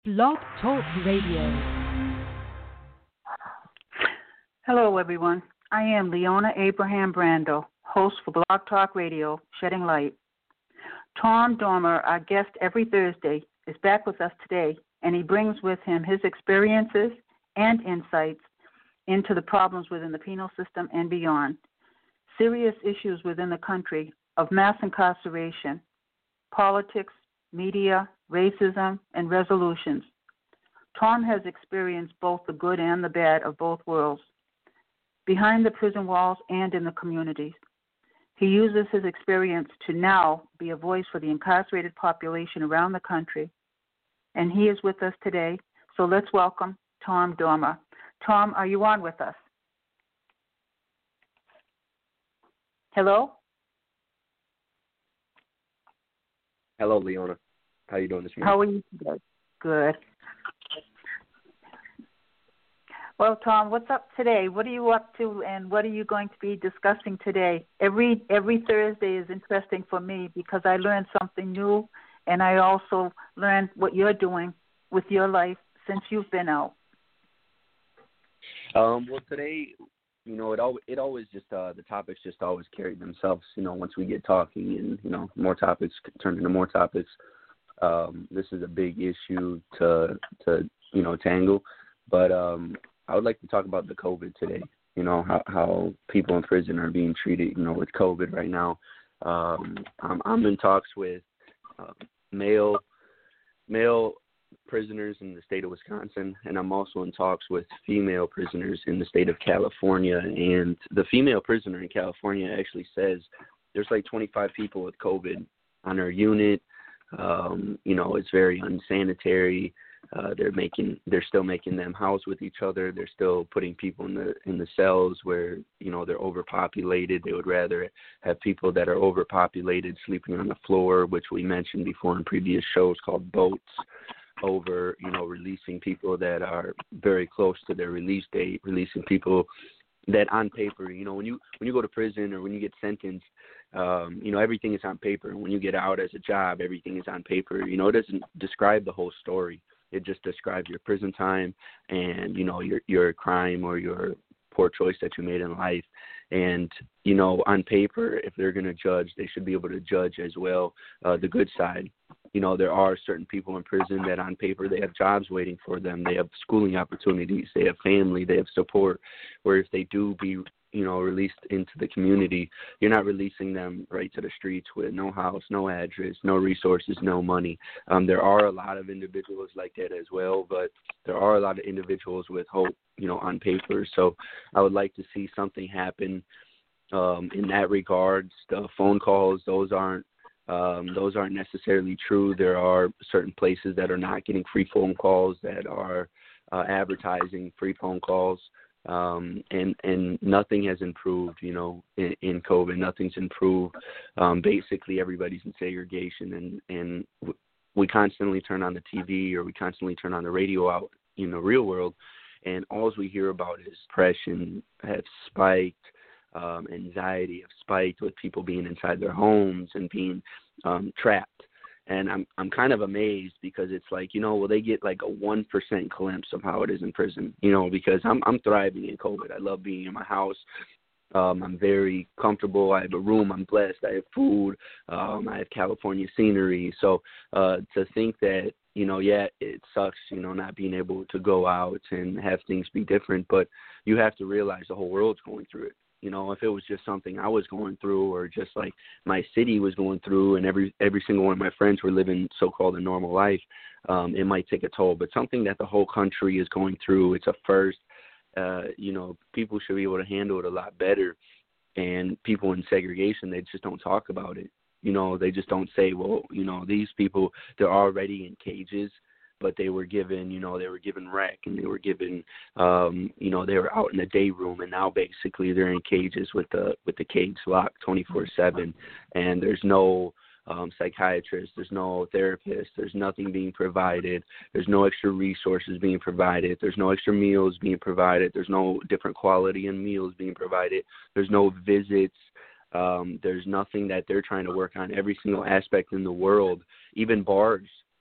Blog Talk Radio. Hello, everyone. I am Leona Abraham Brando, host for Blog Talk Radio, Shedding Light. Tom Dormer, our guest every Thursday, is back with us today, and he brings with him his experiences and insights into the problems within the penal system and beyond, serious issues within the country of mass incarceration, politics, media, racism, and resolutions. Tom has experienced both the good and the bad of both worlds, behind the prison walls and in the communities. He uses his experience to now be a voice for the incarcerated population around the country, and he is with us today. So let's welcome Tom Dormer. Tom, are you on with us? Hello? Hello, Leona. How are you doing this morning? How are you today? Good. Well, Tom, what's up today? What are you up to, and what are you going to be discussing today? Every Thursday is interesting for me because I learn something new, and I also learn what you're doing with your life since you've been out. Well, today, it always just the topics just always carry themselves. Once we get talking, and more topics turn into more topics. This is a big issue to tangle, but I would like to talk about the COVID today. How people in prison are being treated. With COVID right now. I'm in talks with male prisoners in the state of Wisconsin, and I'm also in talks with female prisoners in the state of California. And the female prisoner in California actually says there's like 25 people with COVID on her unit. It's very unsanitary. They're still making them house with each other. They're still putting people in the cells where they're overpopulated. They would rather have people that are overpopulated sleeping on the floor, which we mentioned before in previous shows, called boats, over releasing people that are very close to their release date, releasing people that on paper, when you go to prison or when you get sentenced, everything is on paper. When you get out as a job, everything is on paper. It doesn't describe the whole story. It just describes your prison time and, your crime or your poor choice that you made in life. And, on paper, if they're going to judge, they should be able to judge as well the good side. There are certain people in prison that on paper they have jobs waiting for them. They have schooling opportunities. They have family. They have support. Where if they do be released into the community, you're not releasing them right to the streets with no house, no address, no resources, no money. There are a lot of individuals like that as well, but there are a lot of individuals with hope, on paper. So I would like to see something happen in that regards. The phone calls, those aren't necessarily true. There are certain places that are not getting free phone calls, that are advertising free phone calls. And nothing has improved, in COVID. Nothing's improved. Basically, everybody's in segregation, and we constantly turn on the TV or we constantly turn on the radio out in the real world, and all we hear about is depression have spiked, anxiety have spiked with people being inside their homes and being trapped. And I'm kind of amazed because it's like, they get like a 1% glimpse of how it is in prison, because I'm thriving in COVID. I love being in my house. I'm very comfortable. I have a room. I'm blessed. I have food. I have California scenery. So to think that, it sucks, not being able to go out and have things be different, but you have to realize the whole world's going through it. If it was just something I was going through or just like my city was going through and every single one of my friends were living so-called a normal life, it might take a toll. But something that the whole country is going through, it's a first. People should be able to handle it a lot better. And people in segregation, they just don't talk about it. They just don't say, well, these people, they're already in cages, but they were given, rec, and they were given, they were out in the day room, and now basically they're in cages with the cage locked 24/7, and there's no psychiatrist, there's no therapist, there's nothing being provided, there's no extra resources being provided, there's no extra meals being provided, there's no different quality in meals being provided, there's no visits, there's nothing that they're trying to work on. Every single aspect in the world, even bars,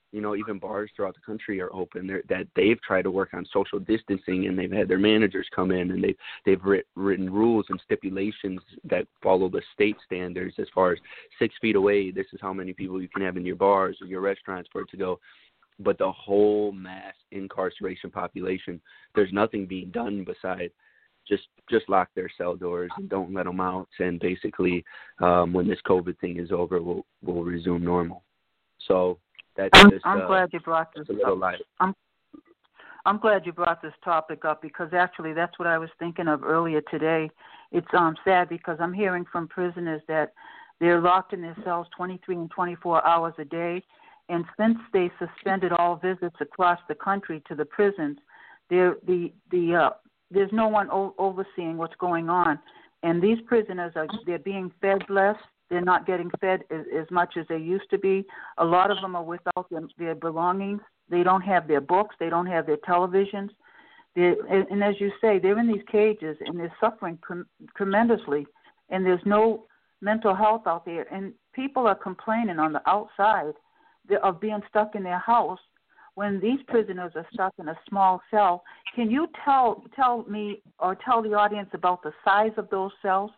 even bars throughout the country are open. That they've tried to work on social distancing, and they've had their managers come in, and they've written rules and stipulations that follow the state standards as far as 6 feet away. This is how many people you can have in your bars or your restaurants for it to go. But the whole mass incarceration population, there's nothing being done besides just lock their cell doors and don't let them out. And basically, when this COVID thing is over, we'll resume normal. So that's I'm glad you brought this up. I'm glad you brought this topic up, because actually that's what I was thinking of earlier today. It's sad because I'm hearing from prisoners that they're locked in their cells 23 and 24 hours a day. And since they suspended all visits across the country to the prisons, there's no one overseeing what's going on. And these prisoners they're being fed less. They're not getting fed as much as they used to be. A lot of them are without their belongings. They don't have their books. They don't have their televisions. And as you say, they're in these cages, and they're suffering tremendously. And there's no mental health out there. And people are complaining on the outside of being stuck in their house when these prisoners are stuck in a small cell. Can you tell me or tell the audience about the size of those cells?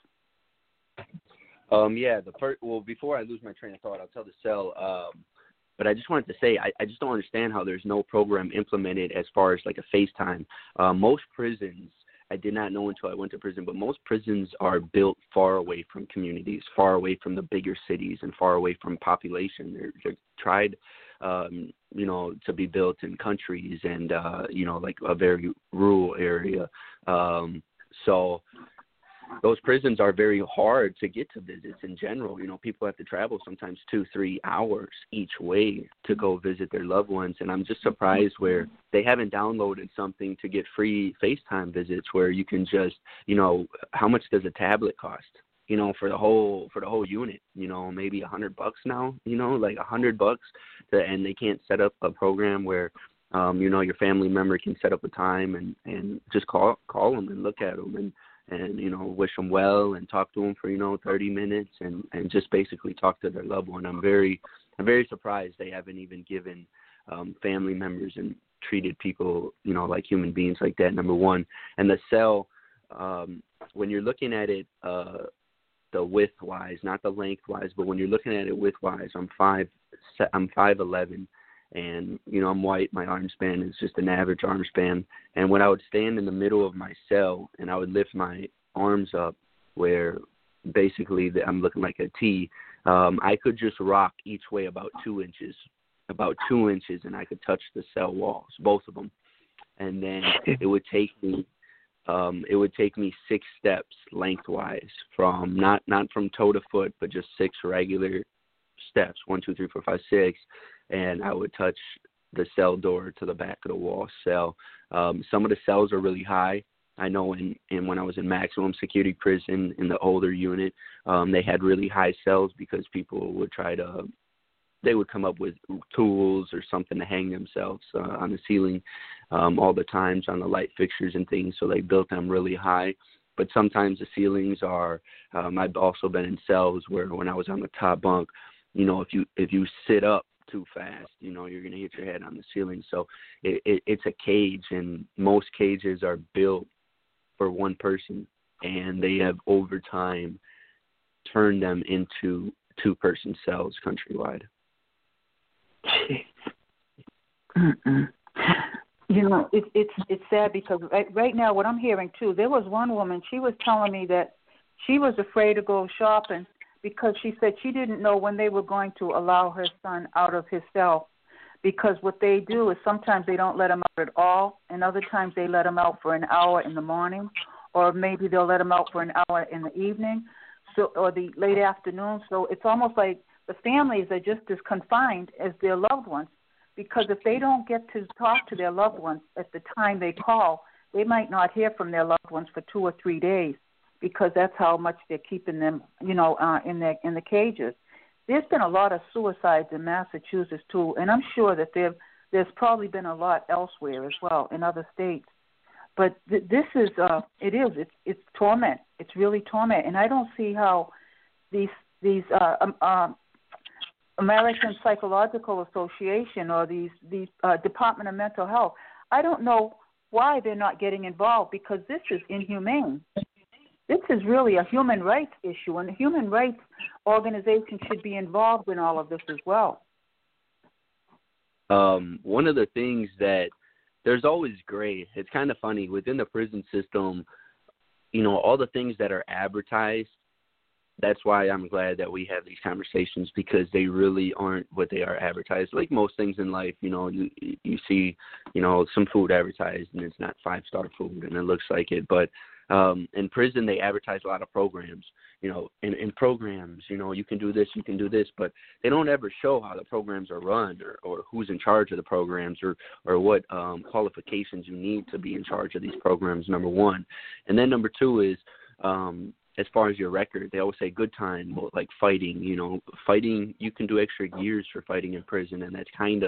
Before I lose my train of thought, I'll tell the cell. But I just wanted to say, I just don't understand how there's no program implemented as far as like a FaceTime. Most prisons, I did not know until I went to prison, but most prisons are built far away from communities, far away from the bigger cities, and far away from population. They're tried, to be built in countries and, like a very rural area. So those prisons are very hard to get to visits in general. People have to travel sometimes 2-3 hours each way to go visit their loved ones. And I'm just surprised where they haven't downloaded something to get free FaceTime visits where you can just, how much does a tablet cost? For the whole unit, maybe $100 now, like $100 and they can't set up a program where, your family member can set up a time and just call them and look at them and wish them well and talk to them for 30 minutes and just basically talk to their loved one. I'm very surprised they haven't even given family members and treated people like human beings like that, number one. And the cell, when you're looking at it the width-wise, not the length-wise, but when you're looking at it width-wise, I'm 5'11", and I'm white. My arm span is just an average arm span. And when I would stand in the middle of my cell and I would lift my arms up, where basically I'm looking like a T, I could just rock each way about 2 inches, and I could touch the cell walls, both of them. And then it would take me 6 steps lengthwise, from not from toe to foot, but just 6 regular steps, 1, 2, 3, 4, 5, 6, and I would touch the cell door to the back of the wall cell. Some of the cells are really high. I know when I was in maximum security prison in the older unit, they had really high cells because people would they would come up with tools or something to hang themselves on the ceiling all the times on the light fixtures and things, so they built them really high. But sometimes the ceilings are, I've also been in cells where when I was on the top bunk, if you sit up too fast, you're going to hit your head on the ceiling. So it's a cage, and most cages are built for one person, and they have over time turned them into 2-person cells countrywide. It's sad because right now what I'm hearing too, there was one woman, she was telling me that she was afraid to go shopping because she said she didn't know when they were going to allow her son out of his cell, because what they do is sometimes they don't let him out at all, and other times they let him out for an hour in the morning, or maybe they'll let him out for an hour in the evening, or the late afternoon. So it's almost like the families are just as confined as their loved ones, because if they don't get to talk to their loved ones at the time they call, they might not hear from their loved ones for 2 or 3 days, because that's how much they're keeping them, in the cages. There's been a lot of suicides in Massachusetts too, and I'm sure that there's probably been a lot elsewhere as well in other states. But this is it's torment. It's really torment, and I don't see how these American Psychological Association or these Department of Mental Health. I don't know why they're not getting involved, because this is inhumane. This is really a human rights issue, and the human rights organization should be involved in all of this as well. One of the things that there's always gray. It's kind of funny within the prison system, you know, all the things that are advertised. That's why I'm glad that we have these conversations, because they really aren't what they are advertised. Like most things in life, you know, you see, you know, some food advertised and it's not 5-star food and it looks like it. But in prison, they advertise a lot of programs, you know, in programs, you know, you can do this, but they don't ever show how the programs are run or who's in charge of the programs or what qualifications you need to be in charge of these programs, number one. And then number two is, as far as your record, they always say good time, like fighting, you know, fighting, you can do extra years for fighting in prison. And that's kind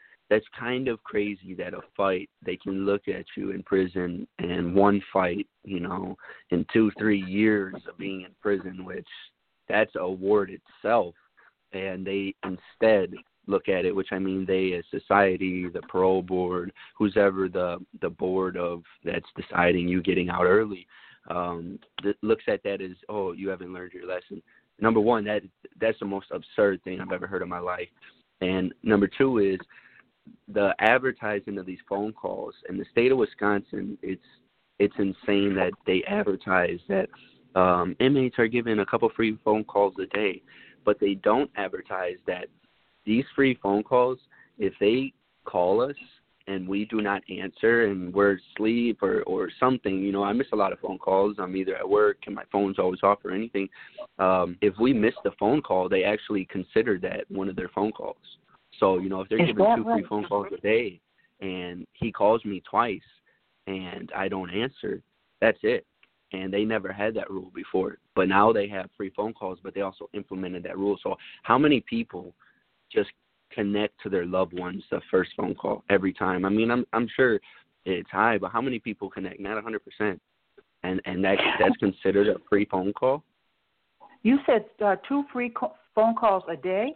of crazy that a fight, they can look at you in prison and one fight, you know, in 2-3 years of being in prison, which that's a award itself. And they instead look at it, which I mean, they as society, the parole board, who's ever the board of that's deciding you getting out early, that looks at that as, oh, you haven't learned your lesson. Number one, that's the most absurd thing I've ever heard in my life. And number two is the advertising of these phone calls. In the state of Wisconsin, it's insane that they advertise that inmates are given a couple free phone calls a day, but they don't advertise that these free phone calls, if they call us and we do not answer and we're asleep or something, you know, I miss a lot of phone calls. I'm either at work and my phone's always off or anything. If we miss the phone call, they actually consider that one of their phone calls. So, you know, if they're giving 2 free phone calls a day and he calls me twice and I don't answer, that's it. And they never had that rule before. But now they have free phone calls, but they also implemented that rule. So how many people just connect to their loved ones the first phone call every time? I mean, I'm sure it's high, but how many people connect? Not 100%. And that's considered a free phone call? You said 2 free phone calls a day?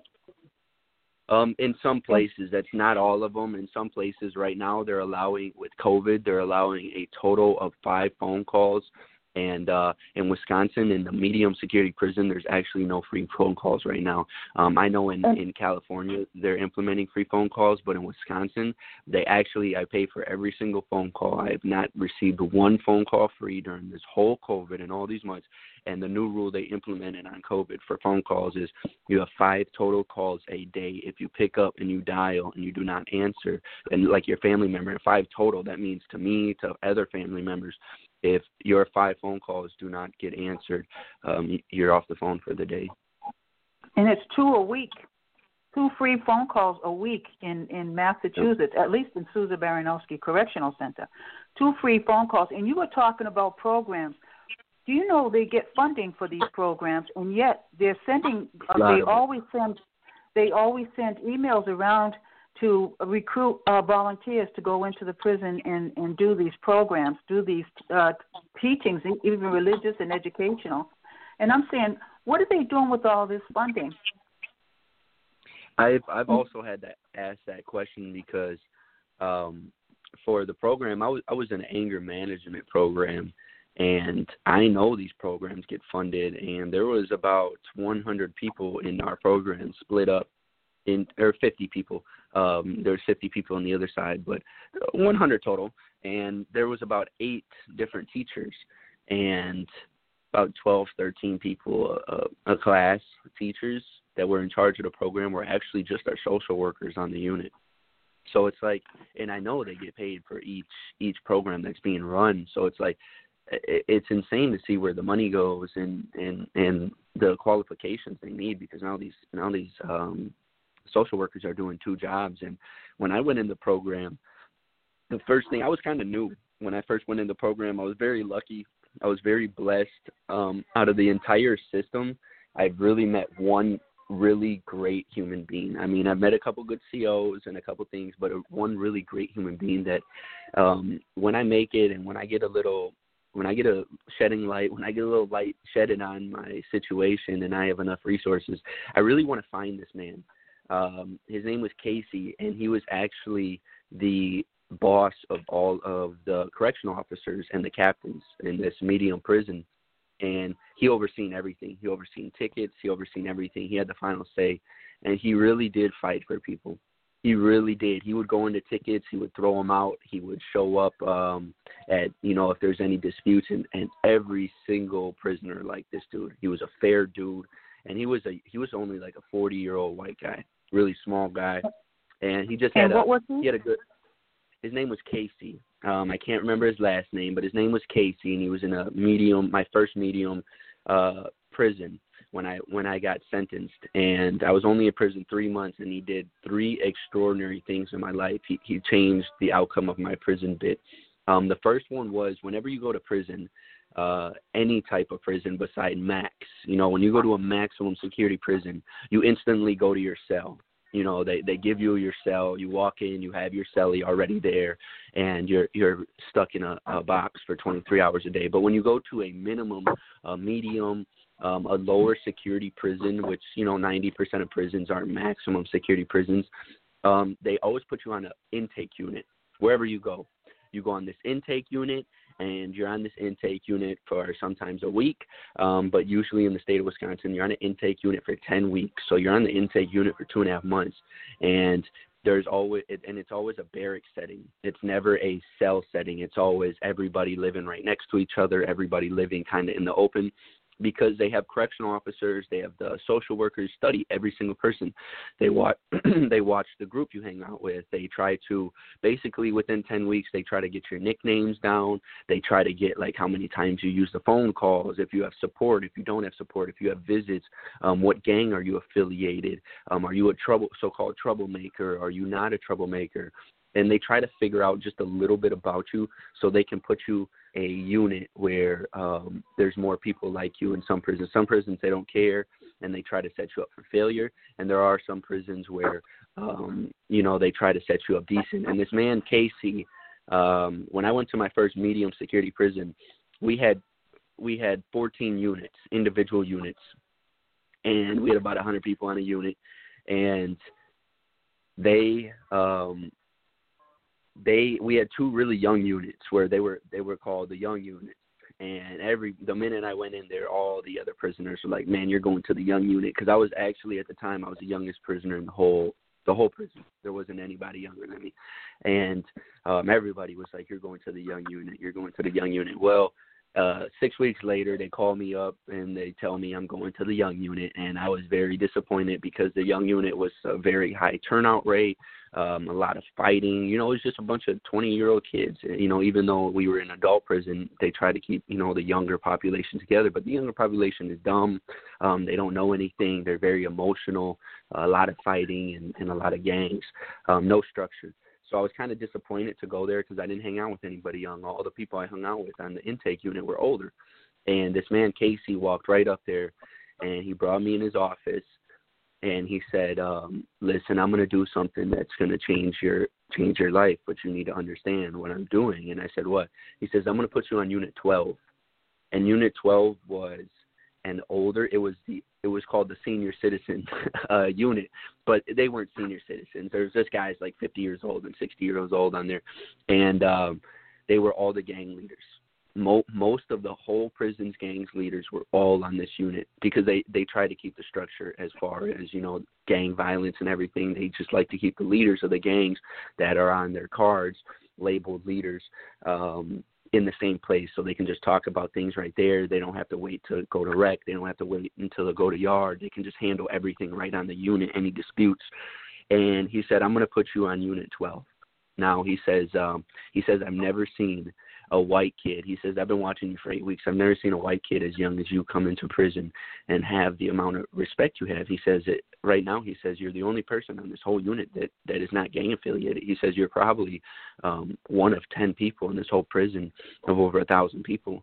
In some places, that's not all of them. In some places right now, they're allowing, with COVID, they're allowing a total of 5 phone calls. And in Wisconsin, in the medium security prison, there's actually no free phone calls right now. I know in California, they're implementing free phone calls, but in Wisconsin, I pay for every single phone call. I have not received one phone call free during this whole COVID and all these months. And the new rule they implemented on COVID for phone calls is you have 5 total calls a day. If you pick up and you dial and you do not answer, and like your family member, 5 total, that means to me, to other family members, if your 5 phone calls do not get answered, you're off the phone for the day. And it's 2 a week, 2 free phone calls a week in Massachusetts, at least in Susan Baranowski Correctional Center. 2 free phone calls. And you were talking about programs. Do you know they get funding for these programs, and yet they're sending, they always send emails around to recruit volunteers to go into the prison and do these programs, do these teachings, even religious and educational. And I'm saying, what are they doing with all this funding? I've also had to ask that question because for the program, I was in an anger management program, and I know these programs get funded, and there was about 100 people in our program split up or 50 people. There's 50 people on the other side, but 100 total. And there was about 8 different teachers and about 12, 13 people, a class, teachers that were in charge of the program were actually just our social workers on the unit. So it's like, and I know they get paid for each program that's being run. So it's like, it's insane to see where the money goes and the qualifications they need, because now these social workers are doing 2 jobs. And when I went in the program, the first thing, I was kind of new. When I first went in the program, I was very lucky. I was very blessed. Out of the entire system, I've really met one really great human being. I mean, I've met a couple good COs and a couple things, but one really great human being that when I make it and when I get a shedding light, when I get a little light shedded on my situation and I have enough resources, I really want to find this man. His name was Casey, and he was actually the boss of all of the correctional officers and the captains in this medium prison. And he overseen everything. He overseen tickets. He overseen everything. He had the final say. And he really did fight for people. He really did. He would go into tickets. He would throw them out. He would show up at, if there's any disputes. And every single prisoner liked this dude. He was a fair dude. And he was only like a 40-year-old white guy, really small guy. And he just had he had a good, his name was Casey. I can't remember his last name, but his name was Casey, and he was in my first medium prison when I got sentenced. And I was only in prison 3 months, and he did 3 extraordinary things in my life. He changed the outcome of my prison bit. The first one was, whenever you go to prison, any type of prison beside max, when you go to a maximum security prison, you instantly go to your cell. They give you your cell. You walk in, you have your cellie already there, and you're stuck in a box for 23 hours a day. But when you go to a minimum, a medium, a lower security prison, which 90% of prisons are maximum security prisons, they always put you on an intake unit wherever you go. You go on this intake unit, and you're on this intake unit for sometimes a week, but usually in the state of Wisconsin, you're on an intake unit for 10 weeks. So you're on the intake unit for 2.5 months, and it's always a barrack setting. It's never a cell setting. It's always everybody living right next to each other, everybody living kind of in the open, because they have correctional officers, they have the social workers study every single person. They watch the group you hang out with. They try to, basically within 10 weeks, they try to get your nicknames down. They try to get like how many times you use the phone calls, if you have support, if you don't have support, if you have visits, what gang are you affiliated, are you a so-called troublemaker, are you not a troublemaker? And they try to figure out just a little bit about you so they can put you a unit where there's more people like you in some prisons. Some prisons, they don't care, and they try to set you up for failure. And there are some prisons where, they try to set you up decent. And this man, Casey, when I went to my first medium security prison, we had 14 units, individual units. And we had about 100 people on a unit. And we had 2 really young units where they were called the young units. And the minute I went in there, all the other prisoners were like, "Man, you're going to the young unit." Because I was actually, at the time, I was the youngest prisoner in the whole prison. There wasn't anybody younger than me. And everybody was like, "You're going to the young unit. You're going to the young unit." Well, 6 weeks later, they call me up and they tell me I'm going to the young unit, and I was very disappointed because the young unit was a very high turnout rate, a lot of fighting. It was just a bunch of 20-year-old kids. Even though we were in adult prison, they try to keep, the younger population together, but the younger population is dumb. They don't know anything. They're very emotional, a lot of fighting and a lot of gangs, no structure. So I was kind of disappointed to go there because I didn't hang out with anybody young. All the people I hung out with on the intake unit were older. And this man, Casey, walked right up there, and he brought me in his office, and he said, "Listen, I'm going to do something that's going to change your life, but you need to understand what I'm doing." And I said, "What?" He says, "I'm going to put you on Unit 12. And Unit 12 was an older, it was called the senior citizen unit, but they weren't senior citizens. There was just guys like 50 years old and 60 years old on there, and they were all the gang leaders. Most of the whole prison's gangs leaders were all on this unit because they try to keep the structure as far as, gang violence and everything. They just like to keep the leaders of the gangs that are on their cards, labeled leaders, in the same place, so they can just talk about things right there. They don't have to wait to go to rec. They don't have to wait until they go to yard. They can just handle everything right on the unit, any disputes." And he said, "I'm going to put you on Unit 12. Now," he says, "I've never seen a white kid." He says, "I've been watching you for 8 weeks. I've never seen a white kid as young as you come into prison and have the amount of respect you have." He says that right now, he says, "You're the only person on this whole unit that is not gang affiliated." He says, "You're probably one of 10 people in this whole prison of over 1,000 people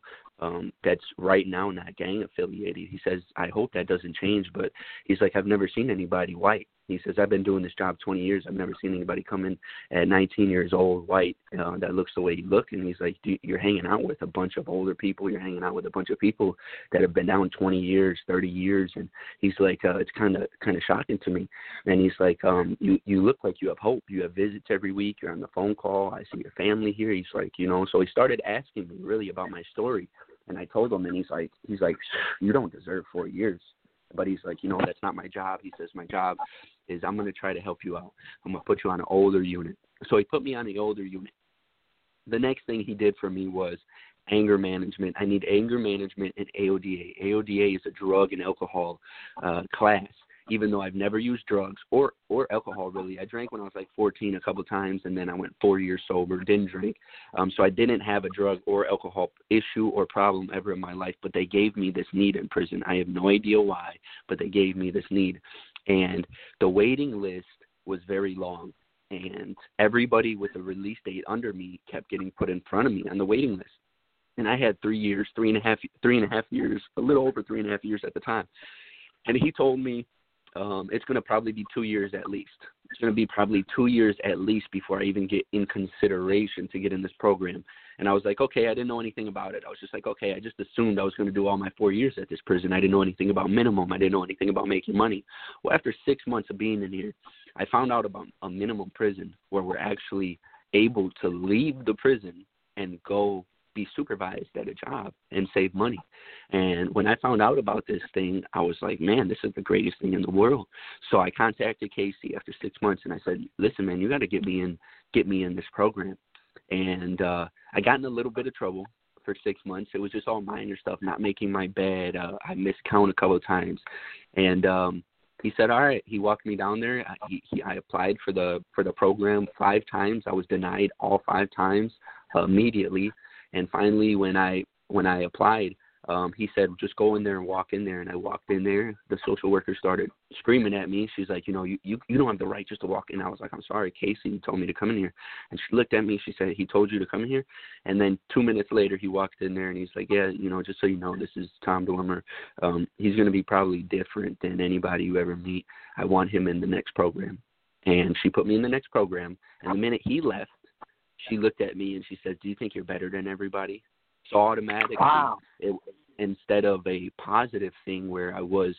that's right now not gang affiliated. He says, I hope that doesn't change, but he's like, I've never seen anybody white. He says, I've been doing this job 20 years. I've never seen anybody come in at 19 years old, white, that looks the way you look. And he's like, you're hanging out with a bunch of older people. You're hanging out with a bunch of people that have been down 20 years, 30 years. And he's like, it's kind of shocking to me. And he's like, you look like you have hope. You have visits every week. You're on the phone call. I see your family here. He's like, so he started asking me really about my story. And I told him, and he's like, you don't deserve 4 years. But he's like, that's not my job. He says, my job is I'm going to try to help you out. I'm going to put you on an older unit. So he put me on the older unit. The next thing he did for me was anger management. I need anger management and AODA. AODA is a drug and alcohol class. Even though I've never used drugs or alcohol, really. I drank when I was like 14 a couple times, and then I went 4 years sober, didn't drink. So I didn't have a drug or alcohol issue or problem ever in my life, but they gave me this need in prison. I have no idea why, but they gave me this need. And the waiting list was very long, and everybody with a release date under me kept getting put in front of me on the waiting list. And I had 3 years, three and a half years, a little over 3.5 years at the time. And he told me, it's going to probably be 2 years at least. It's going to be probably 2 years at least before I even get in consideration to get in this program. And I was like, okay, I didn't know anything about it. I was just like, okay, I just assumed I was going to do all my 4 years at this prison. I didn't know anything about minimum. I didn't know anything about making money. Well, after 6 months of being in here, I found out about a minimum prison where we're actually able to leave the prison and go be supervised at a job and save money. And when I found out about this thing, I was like, man, this is the greatest thing in the world. So I contacted Casey after 6 months, and I said, listen, man, you got to get me in this program. And I got in a little bit of trouble for 6 months. It was just all minor stuff, not making my bed. I miscount a couple of times. And he said, all right. He walked me down there. I applied for the program 5 times. I was denied all 5 times immediately. And finally, when I applied, he said, just go in there and walk in there. And I walked in there. The social worker started screaming at me. She's like, you don't have the right just to walk in. I was like, I'm sorry, Casey told me to come in here. And she looked at me. She said, he told you to come in here? And then 2 minutes later, he walked in there and he's like, yeah, just so you know, this is Tom Dormer. He's going to be probably different than anybody you ever meet. I want him in the next program. And she put me in the next program. And the minute he left, she looked at me and she said, do you think you're better than everybody? So automatically, wow. Instead of a positive thing where I was,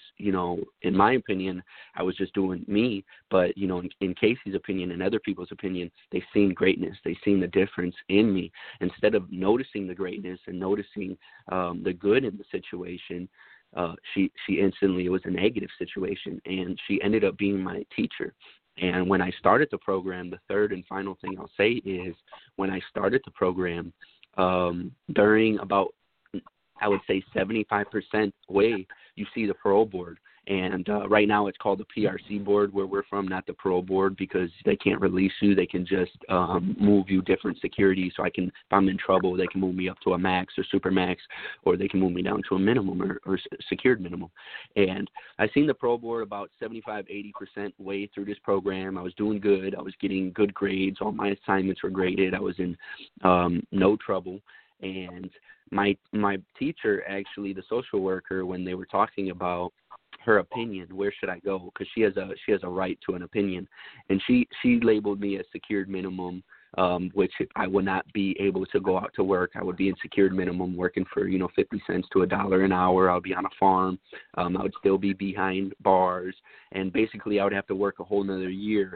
in my opinion, I was just doing me. But, in Casey's opinion and other people's opinion, they seen greatness. They seen the difference in me. Instead of noticing the greatness and noticing the good in the situation, she instantly, it was a negative situation. And she ended up being my teacher. And when I started the program, the third and final thing I'll say is when I started the program, during about, I would say 75% way, you see the parole board. And right now it's called the PRC board where we're from, not the parole board, because they can't release you. They can just move you different security. So if I'm in trouble, they can move me up to a max or super max, or they can move me down to a minimum or secured minimum. And I seen the parole board about 75-80% way through this program. I was doing good. I was getting good grades. All my assignments were graded. I was in no trouble. And my teacher, actually, the social worker, when they were talking about her opinion, where should I go? Because she has a right to an opinion, and she labeled me as secured minimum, which I would not be able to go out to work. I would be in secured minimum, working for 50 cents to $1 an hour. I would be on a farm. I would still be behind bars, and basically I would have to work a whole another year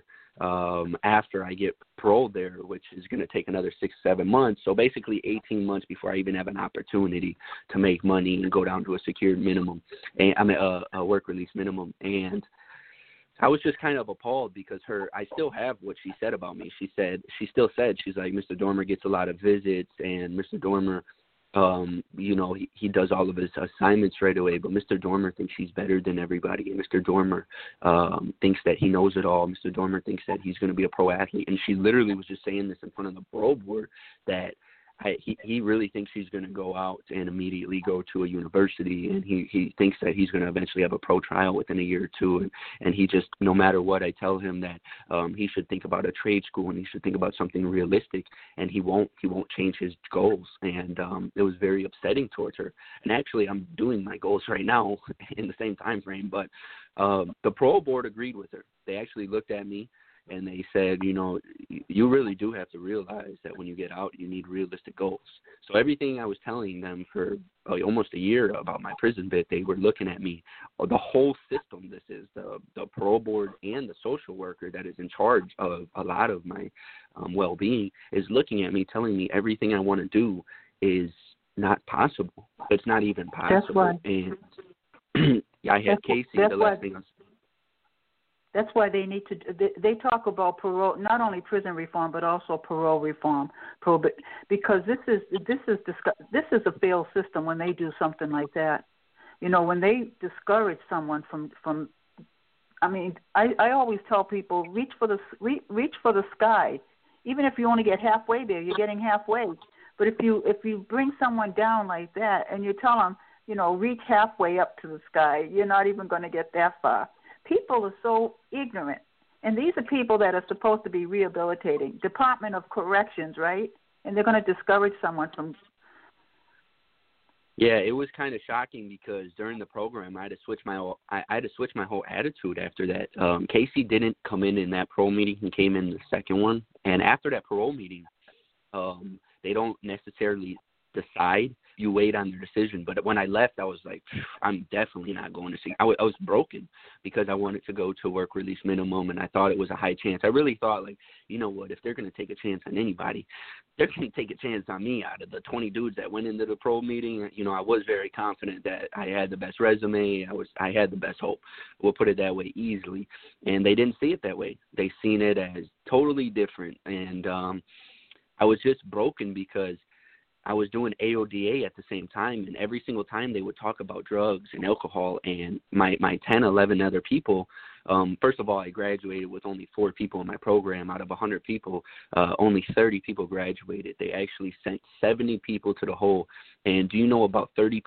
after I get paroled there, which is going to take another 6-7 months. So basically 18 months before I even have an opportunity to make money and go down to a secured minimum, and a work release minimum. And I was just kind of appalled because I still have what she said about me. She still said, she's like, Mr. Dormer gets a lot of visits, and Mr. Dormer, he does all of his assignments right away, but Mr. Dormer thinks he's better than everybody, and Mr. Dormer thinks that he knows it all. Mr. Dormer thinks that he's going to be a pro athlete, and she literally was just saying this in front of the parole board, that he really thinks he's going to go out and immediately go to a university, and he thinks that he's going to eventually have a pro trial within a year or two, and he just, no matter what, I tell him that he should think about a trade school and he should think about something realistic, and he won't change his goals, and it was very upsetting towards her. And actually, I'm doing my goals right now in the same time frame, but the parole board agreed with her. They actually looked at me and they said, you know, you really do have to realize that when you get out, you need realistic goals. So everything I was telling them for almost a year about my prison bit, they were looking at me. The whole system, this is the parole board and the social worker that is in charge of a lot of my well-being, is looking at me, telling me everything I want to do is not possible. It's not even possible. That's why. And I had Casey, the last thing I was. That's why they need to. They talk about parole, not only prison reform, but also parole reform, because this is a failed system when they do something like that. You know, when they discourage someone from. I mean, I always tell people, reach for the sky. Even if you only get halfway there, you're getting halfway. But if you bring someone down like that and you tell them, you know, reach halfway up to the sky, you're not even going to get that far. People are so ignorant, and these are people that are supposed to be rehabilitating. Department of Corrections, right? And they're going to discourage someone from. Yeah, it was kind of shocking because during the program, I had to switch my whole attitude after that. Casey didn't come in that parole meeting; he came in the second one, and after that parole meeting, they don't necessarily decide. You wait on their decision. But when I left, I was like, I'm definitely not going to see. I was broken because I wanted to go to work release minimum, and I thought it was a high chance. I really thought, like, you know what, if they're going to take a chance on anybody, they're going to take a chance on me. Out of the 20 dudes that went into the parole meeting, you know, I was very confident that I had the best resume. I had the best hope. We'll put it that way easily. And they didn't see it that way. They seen it as totally different. And I was just broken because I was doing AODA at the same time, and every single time they would talk about drugs and alcohol, and my 10, 11 other people, first of all, I graduated with only 4 people in my program. Out of 100 people, only 30 people graduated. They actually sent 70 people to the hole, and do you know about 30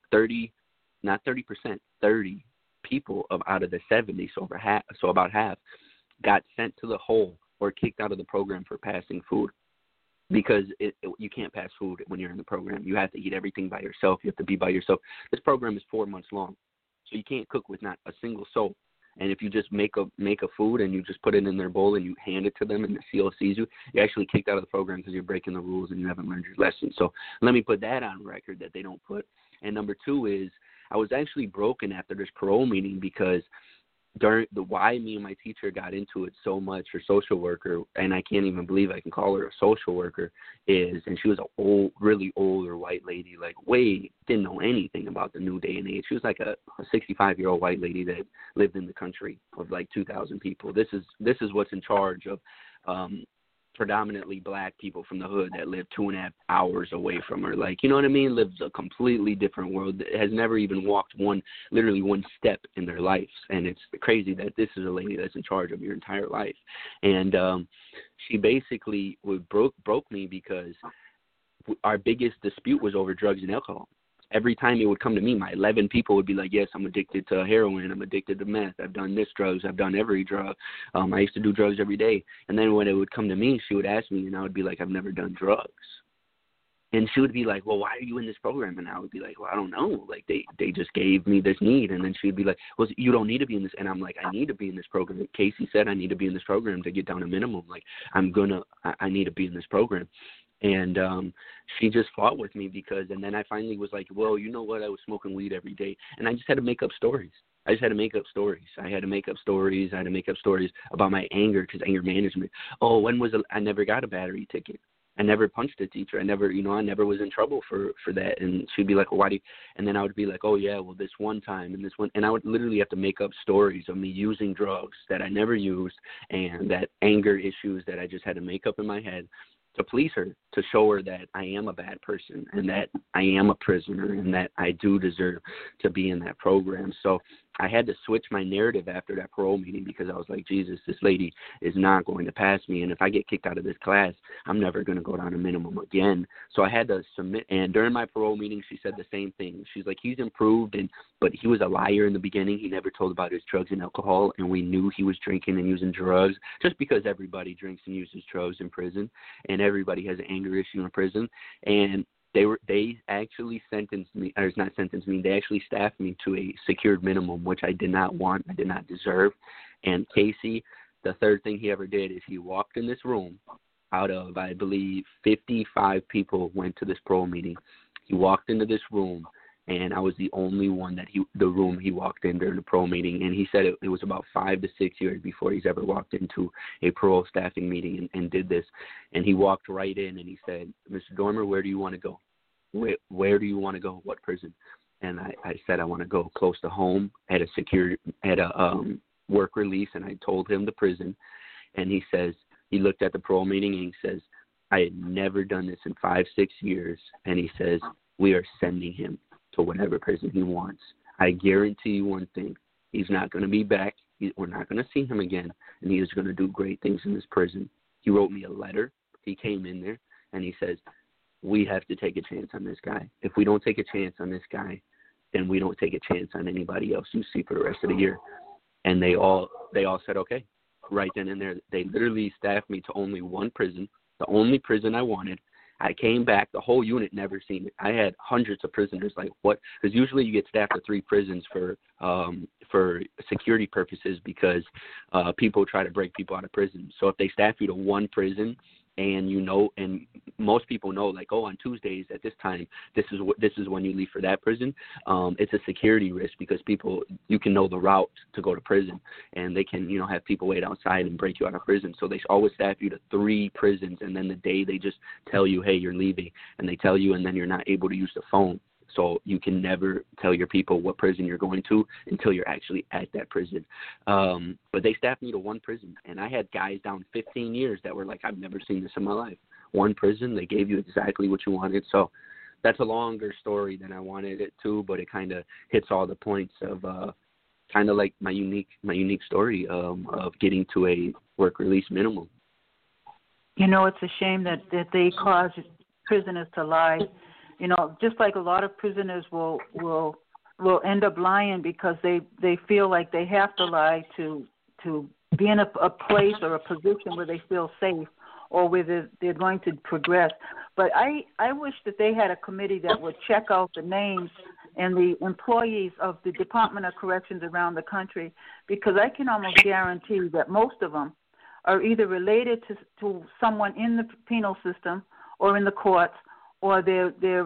people out of the 70, so about half, got sent to the hole or kicked out of the program for passing food. Because you can't pass food when you're in the program. You have to eat everything by yourself. You have to be by yourself. This program is 4 months long, so you can't cook with not a single soul. And if you just make a food and you just put it in their bowl and you hand it to them and the CO sees you, you're actually kicked out of the program because you're breaking the rules and you haven't learned your lesson. So let me put that on record that they don't put. And number 2 is I was actually broken after this parole meeting because why me and my teacher got into it so much, her social worker, and I can't even believe I can call her a social worker, and she was a really older white lady, like didn't know anything about the new day and age. She was like a 65-year-old white lady that lived in the country of like 2,000 people. This is what's in charge of predominantly black people from the hood that live 2.5 hours away from her. Like, you know what I mean? Lives a completely different world that has never even walked literally one step in their lives. And it's crazy that this is a lady that's in charge of your entire life. And she basically broke me because our biggest dispute was over drugs and alcohol. Every time it would come to me, my 11 people would be like, yes, I'm addicted to heroin. I'm addicted to meth. I've done this drugs. I've done every drug. I used to do drugs every day. And then when it would come to me, she would ask me, and I would be like, I've never done drugs. And she would be like, well, why are you in this program? And I would be like, well, I don't know. Like, they just gave me this need. And then she would be like, well, you don't need to be in this. And I'm like, I need to be in this program. Casey said I need to be in this program to get down to minimum. Like, I need to be in this program. And she just fought with me and then I finally was like, well, you know what? I was smoking weed every day. And I just had to make up stories. I had to make up stories about my anger, because anger management. Oh, I never got a battery ticket. I never punched a teacher. I never was in trouble for that. And she'd be like, well, why do you? And then I would be like, oh, yeah, well, this one time and this one. And I would literally have to make up stories of me using drugs that I never used and that anger issues that I just had to make up in my head to please her, to show her that I am a bad person and that I am a prisoner and that I do deserve to be in that program. So I had to switch my narrative after that parole meeting because I was like, Jesus, this lady is not going to pass me. And if I get kicked out of this class, I'm never going to go down to minimum again. So I had to submit. And during my parole meeting, she said the same thing. She's like, he's improved, but he was a liar in the beginning. He never told about his drugs and alcohol. And we knew he was drinking and using drugs just because everybody drinks and uses drugs in prison. And everybody has an anger issue in prison. And they actually they actually staffed me to a secured minimum, which I did not want, I did not deserve. And Casey, the third thing he ever did is he walked in this room. Out of, I believe, 55 people went to this parole meeting. He walked into this room, and I was the only one the room he walked in during the parole meeting. And he said it was about 5 to 6 years before he's ever walked into a parole staffing meeting and did this. And he walked right in and he said, Mr. Dormer, where do you want to go? Where do you want to go? What prison? And I said I want to go close to home at a work release, and I told him the prison. And he looked at the parole meeting and he says, I had never done this in 5-6 years. And he says, we are sending him to whatever prison he wants. I guarantee you one thing, he's not going to be back. We're not going to see him again, and he is going to do great things in this prison. He wrote me a letter. He came in there, and he says, we have to take a chance on this guy. If we don't take a chance on this guy, then we don't take a chance on anybody else you see for the rest of the year. And they all said, okay. Right then and there, they literally staffed me to only one prison, the only prison I wanted. I came back, the whole unit never seen it. I had hundreds of prisoners, like what? Because usually you get staffed to 3 prisons for security purposes because people try to break people out of prison. So if they staff you to one prison, and and most people know, like, on Tuesdays at this time, this is when you leave for that prison. It's a security risk because you can know the route to go to prison, and they can, have people wait outside and break you out of prison. So they always staff you to 3 prisons, and then the day they just tell you, hey, you're leaving, and they tell you, and then you're not able to use the phone. So you can never tell your people what prison you're going to until you're actually at that prison. But they staffed me to one prison, and I had guys down 15 years that were like, I've never seen this in my life. One prison, they gave you exactly what you wanted. So that's a longer story than I wanted it to, but it kind of hits all the points of kind of like my unique story of getting to a work release minimum. It's a shame that they cause prisoners to lie. Just like a lot of prisoners will end up lying because they feel like they have to lie to be in a place or a position where they feel safe or where they're going to progress. But I wish that they had a committee that would check out the names and the employees of the Department of Corrections around the country, because I can almost guarantee that most of them are either related to someone in the penal system or in the courts, or they're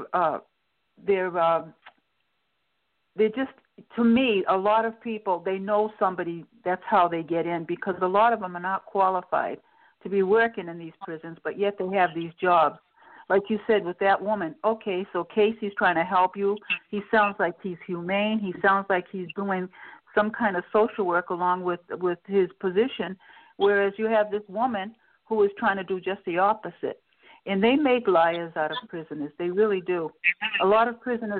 just, to me, a lot of people, they know somebody, that's how they get in, because a lot of them are not qualified to be working in these prisons, but yet they have these jobs. Like you said with that woman, okay, so Casey's trying to help you. He sounds like he's humane. He sounds like he's doing some kind of social work along with his position, whereas you have this woman who is trying to do just the opposite. And they make liars out of prisoners. They really do. A lot of prisoners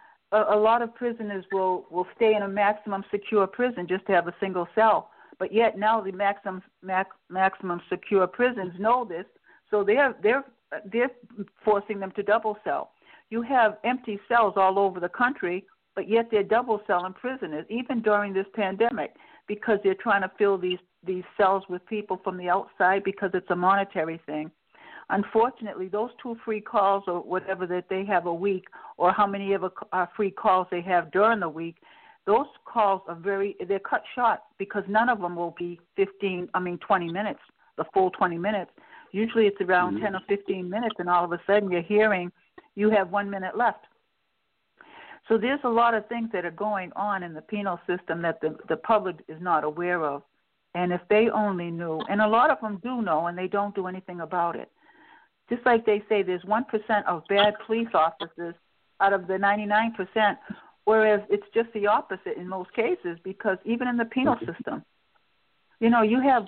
will stay in a maximum secure prison just to have a single cell. But yet now the maximum secure prisons know this, so they're forcing them to double cell. You have empty cells all over the country, but yet they're double celling prisoners, even during this pandemic, because they're trying to fill these cells with people from the outside because it's a monetary thing. Unfortunately, those 2 free calls or whatever that they have a week, or how many of free calls they have during the week, those calls they're cut short because none of them will be 20 minutes, the full 20 minutes. Usually it's around 10 or 15 minutes, and all of a sudden you're hearing you have 1 minute left. So there's a lot of things that are going on in the penal system that the public is not aware of. And if they only knew, and a lot of them do know, and they don't do anything about it. Just like they say, there's 1% of bad police officers out of the 99%, whereas it's just the opposite in most cases, because even in the penal system, you have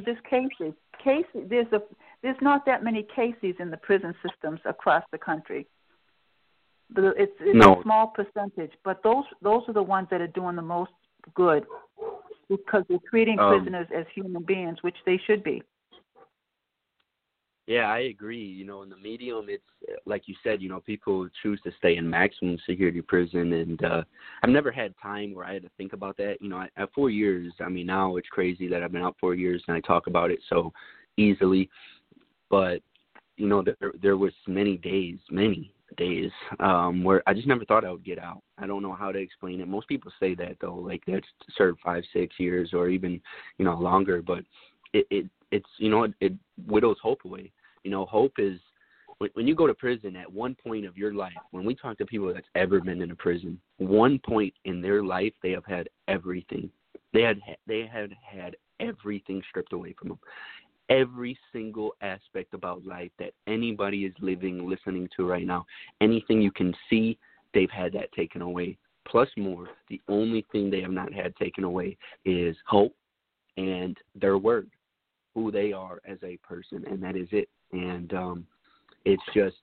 there's not that many cases in the prison systems across the country. But it's a small percentage, but those are the ones that are doing the good, because they're treating prisoners as human beings, which they should be. Yeah, I agree. You know, in the medium, it's like you said, you know, people choose to stay in maximum security prison, and I've never had time where I had to think about that. You know, at 4 years, I mean, now it's crazy that I've been out 4 years and I talk about it so easily, but, you know, there was many days where I just never thought I would get out. I don't know how to explain it. Most people say that, though, like that's served 5, 6 years or even, you know, longer, but it's, you know, it whittles hope away. You know, hope is when you go to prison at one point of your life, when we talk to people that's ever been in a prison, one point in their life, they have had everything. They had had everything stripped away from them. Every single aspect about life that anybody is listening to right now, anything you can see, they've had that taken away. Plus more, the only thing they have not had taken away is hope and their word, who they are as a person, and that is it. And it's just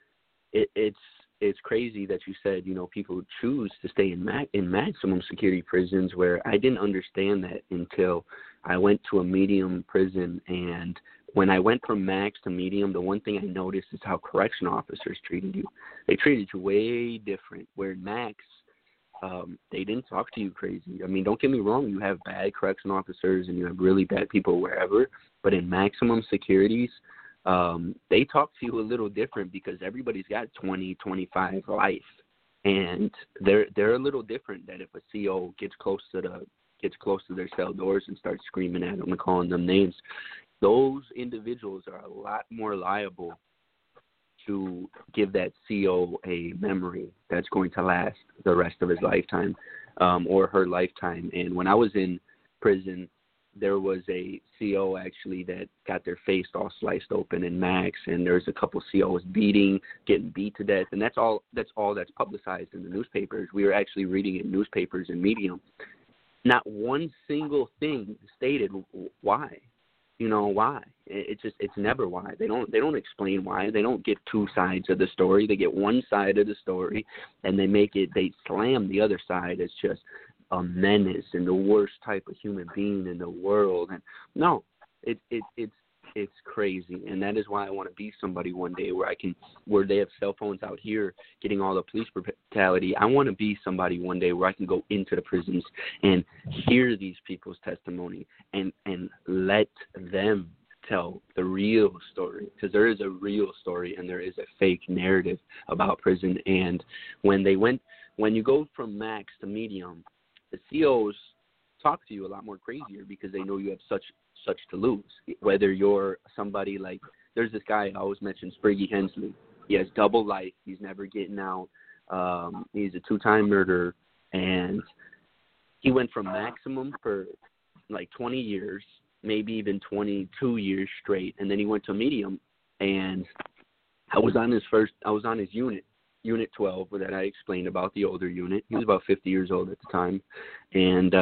it's crazy that you said, you know, people choose to stay in maximum security prisons, where I didn't understand that until I went to a medium prison. And when I went from max to medium, the one thing I noticed is how correction officers treated you. They treated you way different, where in max, they didn't talk to you crazy. I mean, don't get me wrong, you have bad correction officers and you have really bad people wherever, but in maximum securities, they talk to you a little different because everybody's got 20, 25 life, and they're a little different. That if a CO gets close to their cell doors and starts screaming at them and calling them names, those individuals are a lot more liable to give that CO a memory that's going to last the rest of his lifetime, or her lifetime. And when I was in prison, there was a CO actually that got their face all sliced open in max, and there's a couple COs getting beat to death, and that's all that's publicized in the newspapers. We were actually reading it in newspapers and Medium. Not one single thing stated why. You know why? It's never why. They don't explain why. They don't get two sides of the story. They get one side of the story, and they slam the other side as just a menace and the worst type of human being in the world. And no, it's crazy. And that is why I want to be somebody one day where they have cell phones out here getting all the police brutality. I want to be somebody one day where I can go into the prisons and hear these people's testimony and let them tell the real story, because there is a real story and there is a fake narrative about prison. And when you go from max to medium, the COs talk to you a lot more crazier because they know you have such to lose. Whether you're somebody like, there's this guy I always mention, Spriggy Hensley. He has double life. He's never getting out. He's a 2-time murderer, and he went from maximum for like 20 years, maybe even 22 years straight, and then he went to medium. And I was on his unit 12, that I explained about, the older unit. He was about 50 years old at the time, and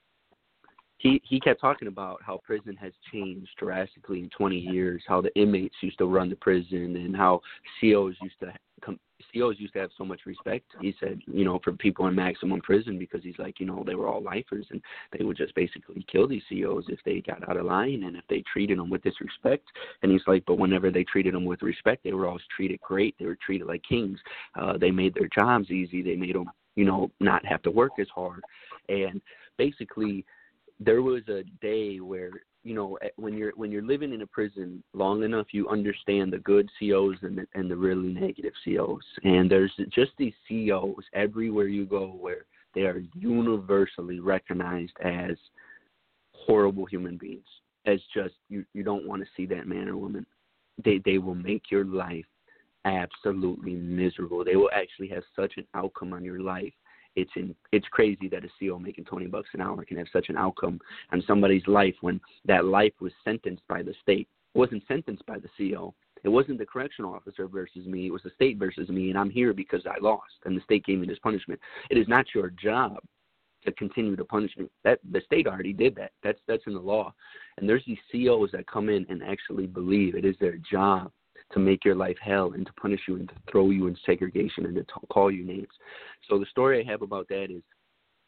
he kept talking about how prison has changed drastically in 20 years, how the inmates used to run the prison, and how COs used to have so much respect. He said, you know, for people in maximum prison, because he's like, you know, they were all lifers, and they would just basically kill these COs if they got out of line and if they treated them with disrespect. And he's like, but whenever they treated them with respect, they were always treated great. They were treated like kings. They made their jobs easy. They made them, you know, not have to work as hard. And basically, there was a day where, you know, when you're living in a prison long enough, you understand the good COs and the really negative COs. And there's just these COs everywhere you go where they are universally recognized as horrible human beings. As just, you don't want to see that man or woman. They will make your life absolutely miserable. They will actually have such an outcome on your life. It's crazy that a CO making $20 an hour can have such an outcome on somebody's life when that life was sentenced by the state. It wasn't sentenced by the CO. It wasn't the correctional officer versus me. It was the state versus me, and I'm here because I lost, and the state gave me this punishment. It is not your job to continue to punish me. That the state already did that. That's in the law. And there's these COs that come in and actually believe it is their job to make your life hell and to punish you and to throw you in segregation and to call you names. So the story I have about that is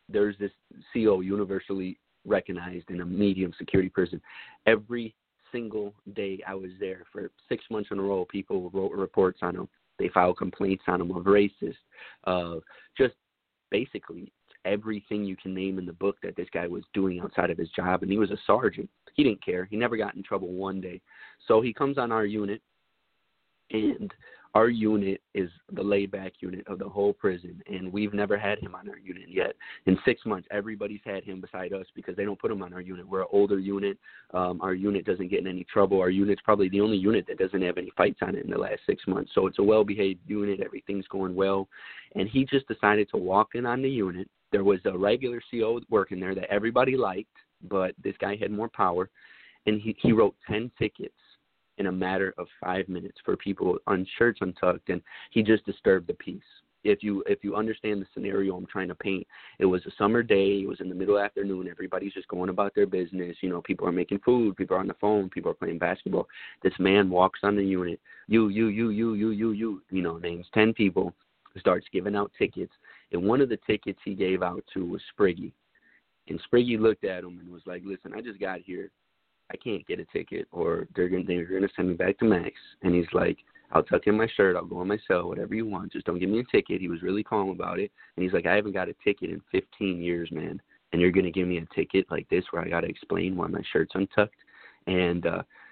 there's this CO universally recognized in a medium security prison. Every single day I was there for 6 months in a row, people wrote reports on him. They filed complaints on him of racist, just basically everything you can name in the book that this guy was doing outside of his job. And he was a sergeant. He didn't care. He never got in trouble one day. So he comes on our unit, and our unit is the laid-back unit of the whole prison, and we've never had him on our unit yet. In 6 months, everybody's had him beside us because they don't put him on our unit. We're an older unit. Our unit doesn't get in any trouble. Our unit's probably the only unit that doesn't have any fights on it in the last 6 months. So it's a well-behaved unit. Everything's going well. And he just decided to walk in on the unit. There was a regular CO working there that everybody liked, but this guy had more power, and he wrote 10 tickets in a matter of 5 minutes for people on shirts untucked, and he just disturbed the peace. If you understand the scenario I'm trying to paint, it was a summer day, it was in the middle afternoon, everybody's just going about their business, people are making food, people are on the phone, people are playing basketball. This man walks on the unit, names 10 people, starts giving out tickets, and one of the tickets he gave out to was Spriggy. And Spriggy looked at him and was like, listen, I just got here. I can't get a ticket, or they're gonna send me back to Max. And he's like, I'll tuck in my shirt, I'll go in my cell, whatever you want, just don't give me a ticket. He was really calm about it. And he's like, I haven't got a ticket in 15 years, man. And you're gonna give me a ticket like this where I gotta explain why my shirt's untucked? And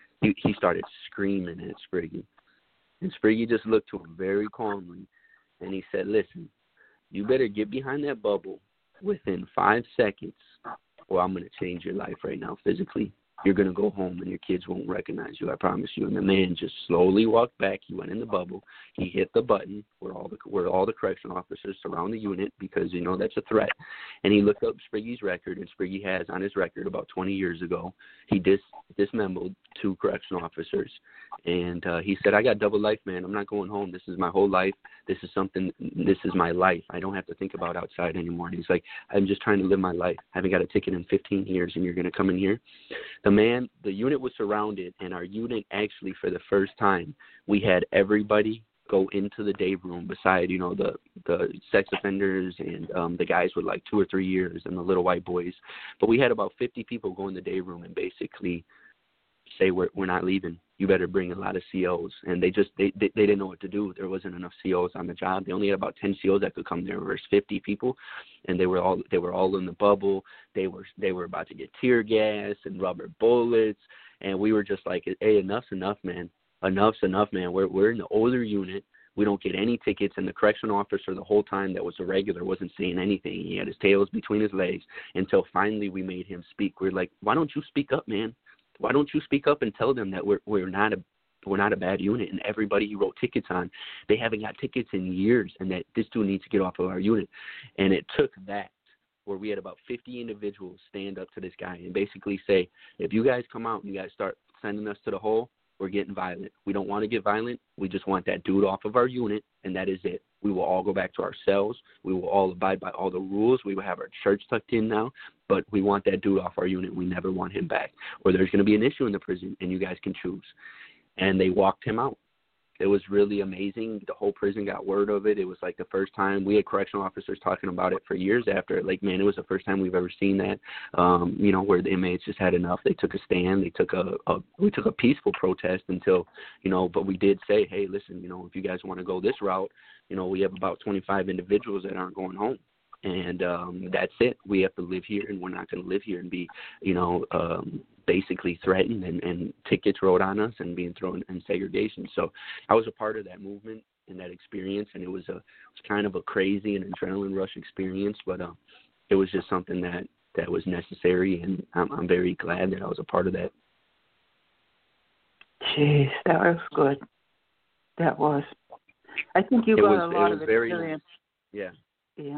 he started screaming at Spriggy. And Spriggy just looked to him very calmly, and he said, listen, you better get behind that bubble within 5 seconds, or I'm gonna change your life right now physically. You're going to go home and your kids won't recognize you, I promise you. And the man just slowly walked back. He went in the bubble. He hit the button where all the correctional officers surround the unit because, that's a threat. And he looked up Spriggy's record, and Spriggy has on his record about 20 years ago, he dismembered 2 correctional officers. And he said, I got double life, man. I'm not going home. This is my whole life. This is my life. I don't have to think about outside anymore. And he's like, I'm just trying to live my life. I haven't got a ticket in 15 years, and you're going to come in here? The unit was surrounded, and our unit actually, for the first time, we had everybody go into the day room beside, the sex offenders and the guys with like 2 or 3 years and the little white boys. But we had about 50 people go in the day room and basically say, we're not leaving. You better bring a lot of COs. And they didn't know what to do. There wasn't enough COs on the job. They only had about 10 COs that could come there versus 50 people, and they were all in the bubble. They were about to get tear gas and rubber bullets, and we were just like, hey, enough's enough, man. Enough's enough, man. We're in the older unit. We don't get any tickets, and the correctional officer the whole time that was a regular wasn't saying anything. He had his tails between his legs until finally we made him speak. We're like, why don't you speak up, man? Why don't you speak up and tell them that we're not a bad unit, and everybody he wrote tickets on, they haven't got tickets in years, and that this dude needs to get off of our unit. And it took that, where we had about 50 individuals stand up to this guy and basically say, if you guys come out and you guys start sending us to the hole, we're getting violent. We don't want to get violent. We just want that dude off of our unit, and that is it. We will all go back to our cells. We will all abide by all the rules. We will have our shirts tucked in now, but we want that dude off our unit. We never want him back. Or there's going to be an issue in the prison, and you guys can choose. And they walked him out. It was really amazing. The whole prison got word of it. It was like the first time. We had correctional officers talking about it for years after. Like, man, it was the first time we've ever seen that, where the inmates just had enough. They took a stand. We took a peaceful protest until, but we did say, hey, listen, if you guys want to go this route, we have about 25 individuals that aren't going home. And that's it. We have to live here, and we're not going to live here and be, basically threatened and tickets wrote on us and being thrown in segregation. So I was a part of that movement and that experience, and it was kind of a crazy and adrenaline rush experience, but it was just something that was necessary, and I'm very glad that I was a part of that. Jeez, that was good. That was. I think you got a lot of experience. Yeah. Yeah.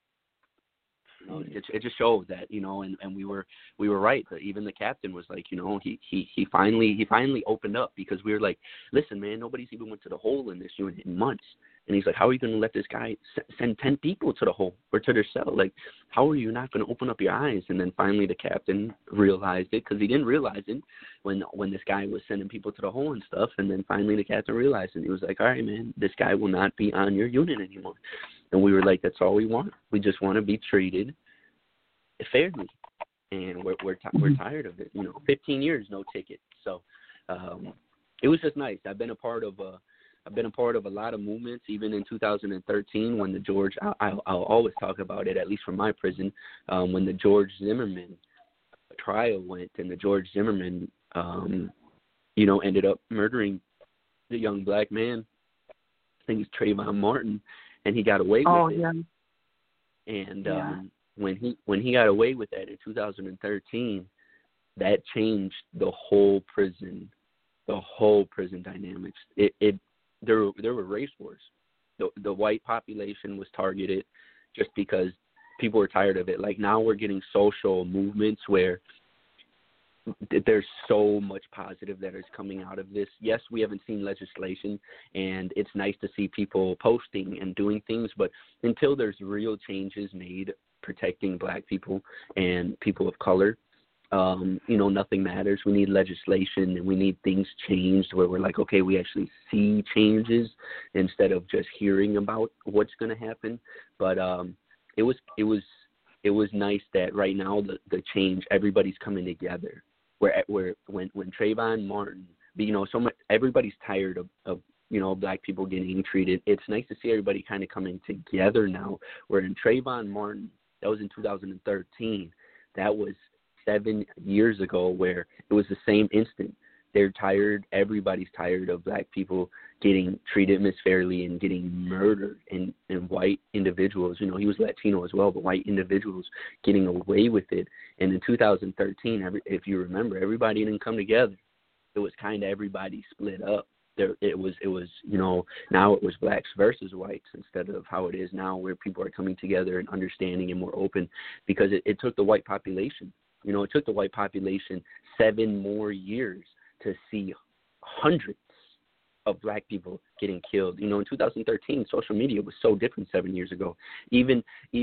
It just shows that, and we were right. Even the captain was like, he finally opened up, because we were like, listen, man, nobody's even went to the hole in this unit in months. And he's like, how are you going to let this guy send 10 people to the hole or to their cell? Like, how are you not going to open up your eyes? And then finally the captain realized it, because he didn't realize it when this guy was sending people to the hole and stuff. And then finally the captain realized it. He was like, all right, man, this guy will not be on your unit anymore. And we were like, that's all we want. We just want to be treated fairly, and we're tired of it. 15 years no ticket. So it was just nice. I've been a part of a lot of movements, even in 2013 when the George, I'll always talk about it, at least from my prison, when the George Zimmerman trial went, and the George Zimmerman, ended up murdering the young black man. I think it's Trayvon Martin, and he got away with it. Yeah. And when he got away with that in 2013, that changed the whole prison dynamics. There were race wars. The white population was targeted just because people were tired of it. Like now we're getting social movements where there's so much positive that is coming out of this. Yes, we haven't seen legislation, and it's nice to see people posting and doing things, but until there's real changes made protecting black people and people of color, nothing matters. We need legislation, and we need things changed where we're like, okay, we actually see changes instead of just hearing about what's going to happen. But it was nice that right now the change, everybody's coming together. Where when Trayvon Martin, so much, everybody's tired of black people getting treated. It's nice to see everybody kind of coming together now. Where in Trayvon Martin, that was in 2013. That was 7 years ago, where it was the same instant. They're tired. Everybody's tired of black people getting treated misfairly and getting murdered, and white individuals. He was Latino as well, but white individuals getting away with it. And in 2013, if you remember, everybody didn't come together. It was kind of everybody split up. It was now it was blacks versus whites instead of how it is now, where people are coming together and understanding and more open, because it took the white population. It took the white population 7 more years to see hundreds of black people getting killed. In 2013, social media was so different 7 years ago. Even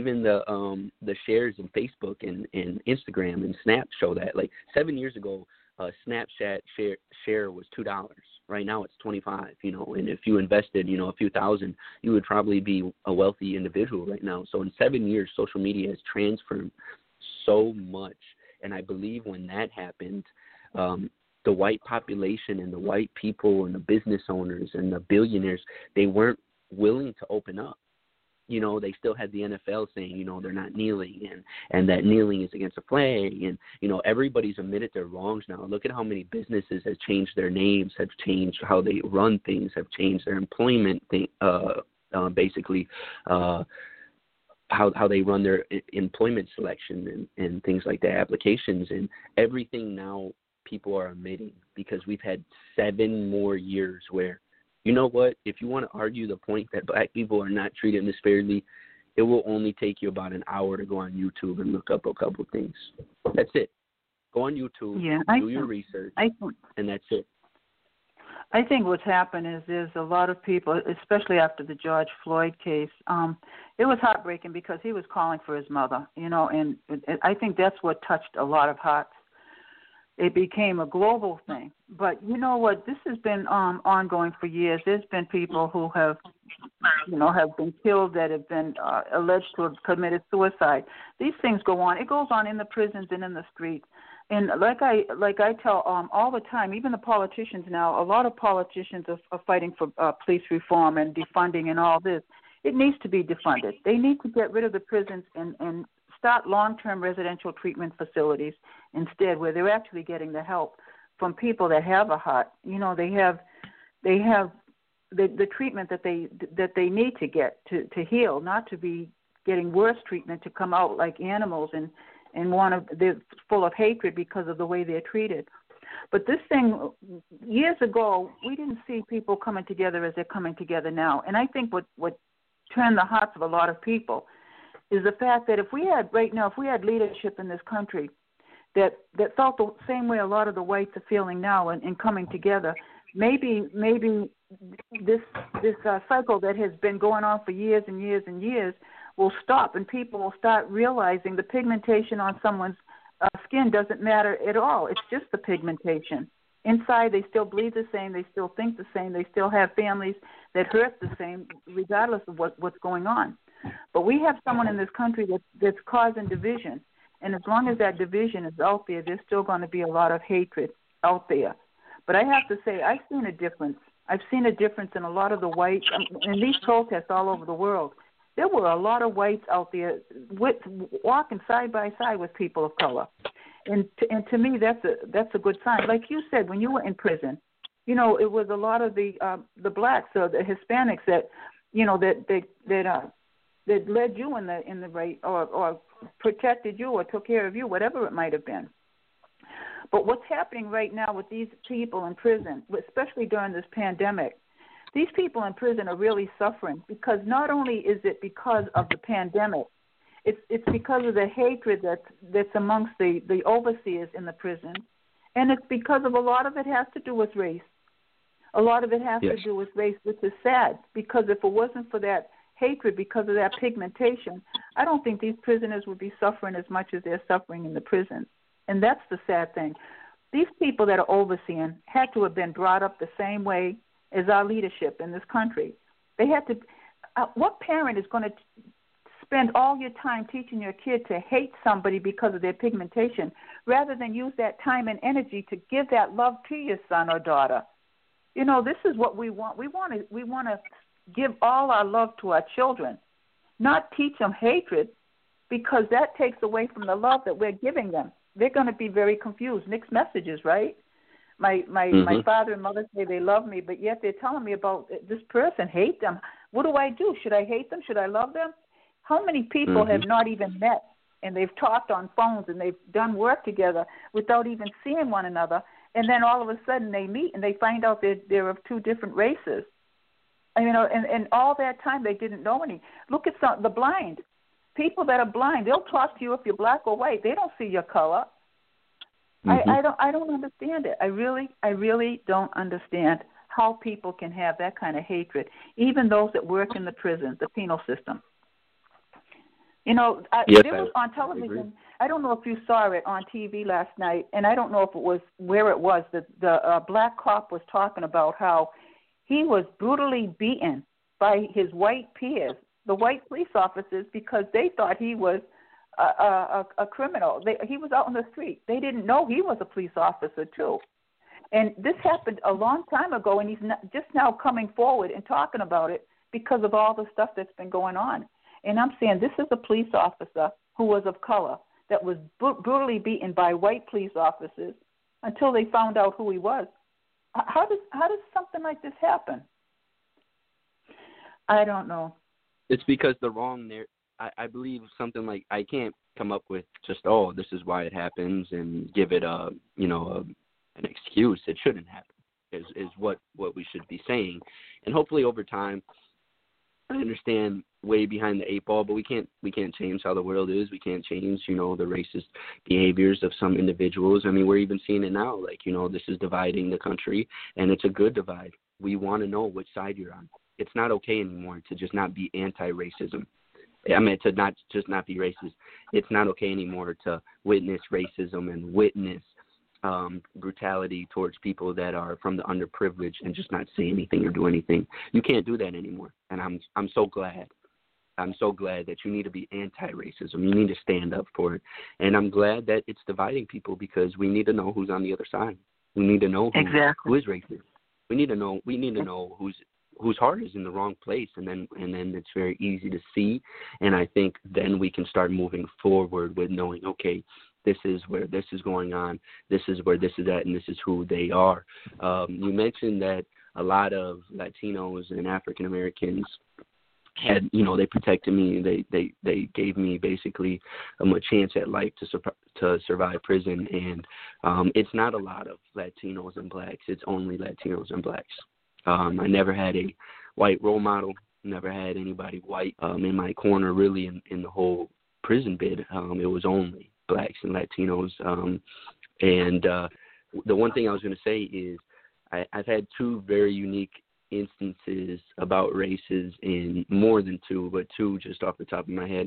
the shares in Facebook and Instagram and Snap show that. Like 7 years ago, Snapchat share was $2. Right now it's $25. And if you invested, a few thousand, you would probably be a wealthy individual right now. So in 7 years, social media has transformed so much. And I believe when that happened, the white population and the white people and the business owners and the billionaires, they weren't willing to open up. They still had the NFL saying, they're not kneeling, and that kneeling is against the flag. And, everybody's admitted their wrongs now. Look at how many businesses have changed their names, have changed how they run things, have changed their employment basically how they run their employment selection and things like that, applications, and everything now people are admitting, because we've had 7 more years where, if you want to argue the point that black people are not treated misfairly, it will only take you about an hour to go on YouTube and look up a couple things. That's it. Go on YouTube, do your research, and that's it. I think what's happened is there's a lot of people, especially after the George Floyd case, it was heartbreaking because he was calling for his mother, and I think that's what touched a lot of hearts. It became a global thing. But you know what? This has been ongoing for years. There's been people who have been killed, that have been alleged to have committed suicide. These things go on. It goes on in the prisons and in the streets. And like I tell all the time, even the politicians now, a lot of politicians are fighting for police reform and defunding and all this. It needs to be defunded. They need to get rid of the prisons and start long-term residential treatment facilities instead, where they're actually getting the help from people that have a heart. They have the treatment that they need to get to heal, not to be getting worse treatment to come out like animals and they're full of hatred because of the way they're treated. But this thing, years ago, we didn't see people coming together as they're coming together now. And I think what turned the hearts of a lot of people is the fact that if we had leadership in this country that felt the same way a lot of the whites are feeling now and coming together, maybe this cycle that has been going on for years and years and years will stop, and people will start realizing the pigmentation on someone's skin doesn't matter at all. It's just the pigmentation. Inside, they still bleed the same. They still think the same. They still have families that hurt the same, regardless of what's going on. But we have someone in this country that's causing division, And as long as that division is out there, there's still going to be a lot of hatred out there. But I have to say, I've seen a difference. I've seen a difference in a lot of the whites, in these protests all over the world. There were a lot of whites out there walking side by side with people of color. And to me, that's a good sign. Like you said, when you were in prison, you know, it was a lot of the blacks or the Hispanics that, you know, that led you in the right or protected you or took care of you, whatever it might have been. But what's happening right now with these people in prison, especially during this pandemic, these people in prison are really suffering because not only is it because of the pandemic, it's because of the hatred that's amongst the overseers in the prison, and it's because of a lot of it has to do with race. A lot of it has to do with race, which is sad, because if it wasn't for that hatred because of that pigmentation, I don't think these prisoners would be suffering as much as they're suffering in the prisons. And that's the sad thing. These people that are overseeing had to have been brought up the same way as our leadership in this country. They had to. What parent is going to spend all your time teaching your kid to hate somebody because of their pigmentation, rather than use that time and energy to give that love to your son or daughter? You know, this is what we want. We want to give all our love to our children, not teach them hatred, because that takes away from the love that we're giving them. They're going to be very confused. Mixed messages, right? My father and mother say they love me, but yet they're telling me about this person, hate them. What do I do? Should I hate them? Should I love them? How many people have not even met, and they've talked on phones, and they've done work together without even seeing one another, and then all of a sudden they meet, and they find out they're of two different races. And, you know, and all that time they didn't know any. Look at the blind. People that are blind, they'll talk to you if you're black or white. They don't see your color. I don't understand it. I really don't understand how people can have that kind of hatred, even those that work in the prison, the penal system. You know, there was on television, I don't know if you saw it on TV last night, and I don't know if it was where it was, that the black cop was talking about how he was brutally beaten by his white peers, the white police officers, because they thought he was a criminal. He was out on the street. They didn't know he was a police officer, too. And this happened a long time ago, and he's just now coming forward and talking about it because of all the stuff that's been going on. And I'm saying this is a police officer who was of color that was brutally beaten by white police officers until they found out who he was. How does something like this happen? I don't know. It's because the wrong I believe something like, I can't come up with just, this is why it happens and give it an excuse. It shouldn't happen is what we should be saying. And hopefully over time, I understand way behind the eight ball, but we can't change how the world is. We can't change, the racist behaviors of some individuals. I mean, we're even seeing it now. Like, this is dividing the country, and it's a good divide. We want to know which side you're on. It's not okay anymore to just not be anti-racism. I mean, to not be racist. It's not okay anymore to witness racism and witness brutality towards people that are from the underprivileged and just not say anything or do anything. You can't do that anymore. And I'm so glad. I'm so glad that you need to be anti-racism. You need to stand up for it. And I'm glad that it's dividing people, because we need to know who's on the other side. We need to know who is racist. We need to know whose heart is in the wrong place, and then it's very easy to see. And I think then we can start moving forward with knowing, okay, this is where this is going on, this is where this is at, and this is who they are. You mentioned that a lot of Latinos and African Americans had, they protected me. They gave me basically a chance at life to survive prison. And it's not a lot of Latinos and blacks. It's only Latinos and blacks. I never had a white role model. Never had anybody white in my corner, really, in the whole prison bid. It was only blacks and Latinos. And the one thing I was going to say is I've had two very unique instances about races, in more than two, but two just off the top of my head.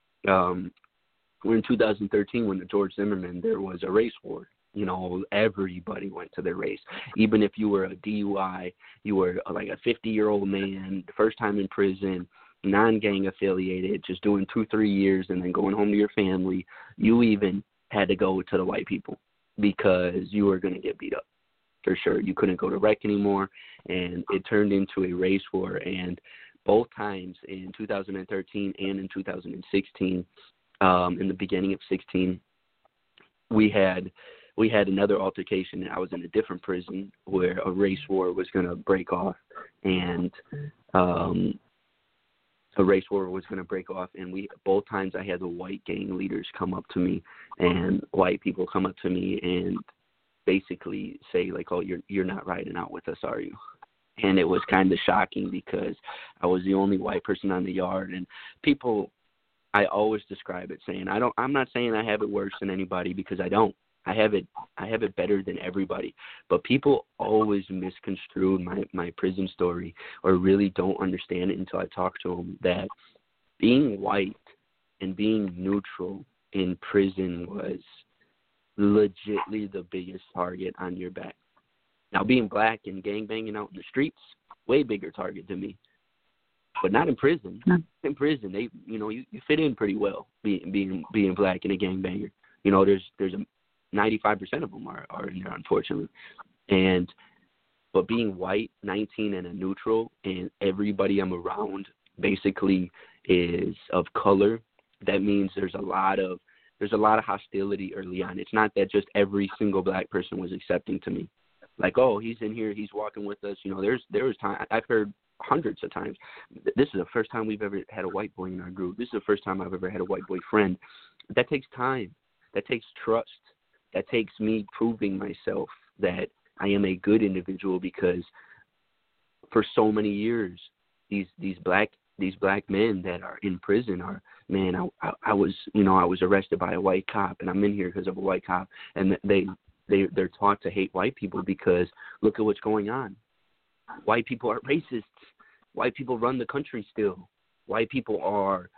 We're in 2013 when the George Zimmerman, there was a race war. Everybody went to their race. Even if you were a DUI, you were like a 50-year-old man, the first time in prison, non-gang affiliated, just doing 2-3 years and then going home to your family, you even had to go to the white people because you were going to get beat up. For sure. You couldn't go to rec anymore, and it turned into a race war. And both times, in 2013 and in 2016, in the beginning of 16, we had another altercation. I was in a different prison where a race war was going to break off, and both times I had the white gang leaders come up to me, and white people come up to me and basically say, like, oh, you're not riding out with us, are you? And it was kind of shocking because I was the only white person on the yard, and people, I always describe it saying, I'm not saying I have it worse than anybody, because I don't. I have it better than everybody. But people always misconstrue my prison story, or really don't understand it until I talk to them, that being white and being neutral in prison was legitly the biggest target on your back. Now, being black and gangbanging out in the streets, way bigger target than me. But not in prison. No. In prison, you fit in pretty well being black and a gangbanger. You know, there's a 95% of them are in there, unfortunately. But being white, 19, and a neutral, and everybody I'm around basically is of color, that means there's a lot of hostility early on. It's not that just every single black person was accepting to me. Like, oh, he's in here, he's walking with us. You know, there was time, I've heard hundreds of times, this is the first time we've ever had a white boy in our group. This is the first time I've ever had a white boy friend. That takes time. That takes trust. That takes me proving myself that I am a good individual, because for so many years, these black men that are in prison are, man, I was arrested by a white cop, and I'm in here because of a white cop, and they're taught to hate white people because look at what's going on. White people are racists. White people run the country still. White people are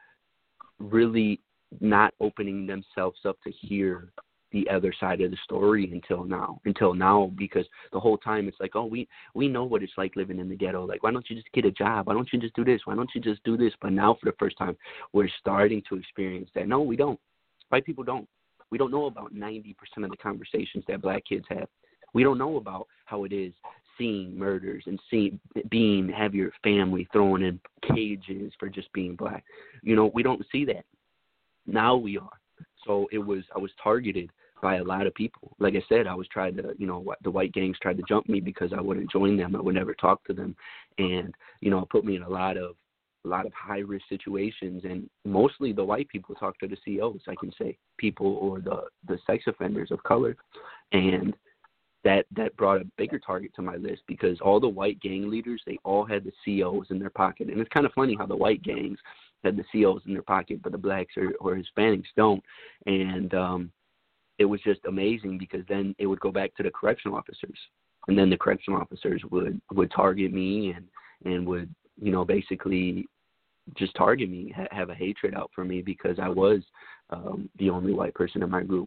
really not opening themselves up to hear the other side of the story until now, because the whole time it's like, oh, we know what it's like living in the ghetto. Like, why don't you just get a job? Why don't you just do this? Why don't you just do this? But now, for the first time, we're starting to experience that. No, we don't. White people don't. We don't know about 90% of the conversations that black kids have. We don't know about how it is seeing murders and have your family thrown in cages for just being black. You know, we don't see that. Now we are. So I was targeted by a lot of people. Like I said, I was tried to, the white gangs tried to jump me because I wouldn't join them. I would never talk to them. And, it put me in a lot of high risk situations, and mostly the white people talk to the COs, I can say, people, or the sex offenders of color. And that brought a bigger target to my list, because all the white gang leaders, they all had the COs in their pocket. And it's kind of funny how the white gangs had the COs in their pocket, but the blacks or Hispanics don't. And it was just amazing, because then it would go back to the correctional officers, and then the correctional officers would target me and would, basically just target me, have a hatred out for me, because I was the only white person in my group.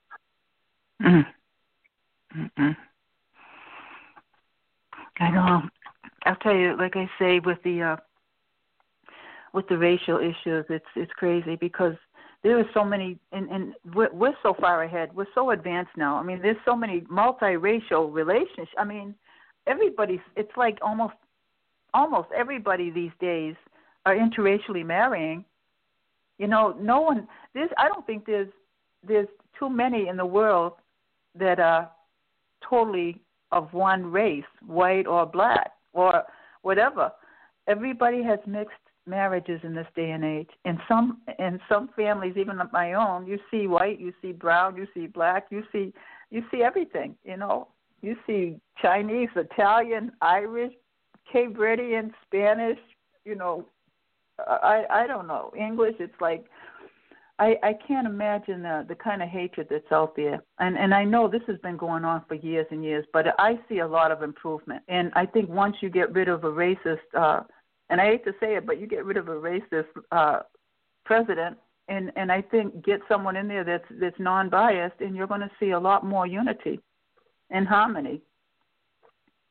Mm-hmm. I know. I'll tell you, like I say, with the racial issues, it's crazy, because there are so many, and we're so far ahead. We're so advanced now. I mean, there's so many multiracial relationships. I mean, it's like almost everybody these days are interracially marrying. No one. I don't think there's too many in the world that are totally of one race, white or black or whatever. Everybody has mixed marriages in this day and age. In some families, even my own, you see white, you see brown, you see black, you see everything. You see Chinese, Italian, Irish, Cape Verdean, Spanish. I don't know, English. It's like I can't imagine the kind of hatred that's out there. And I know this has been going on for years and years, but I see a lot of improvement. And I think once you get rid of a racist, and I hate to say it, but you get rid of a racist president, and I think get someone in there that's non-biased, and you're going to see a lot more unity and harmony.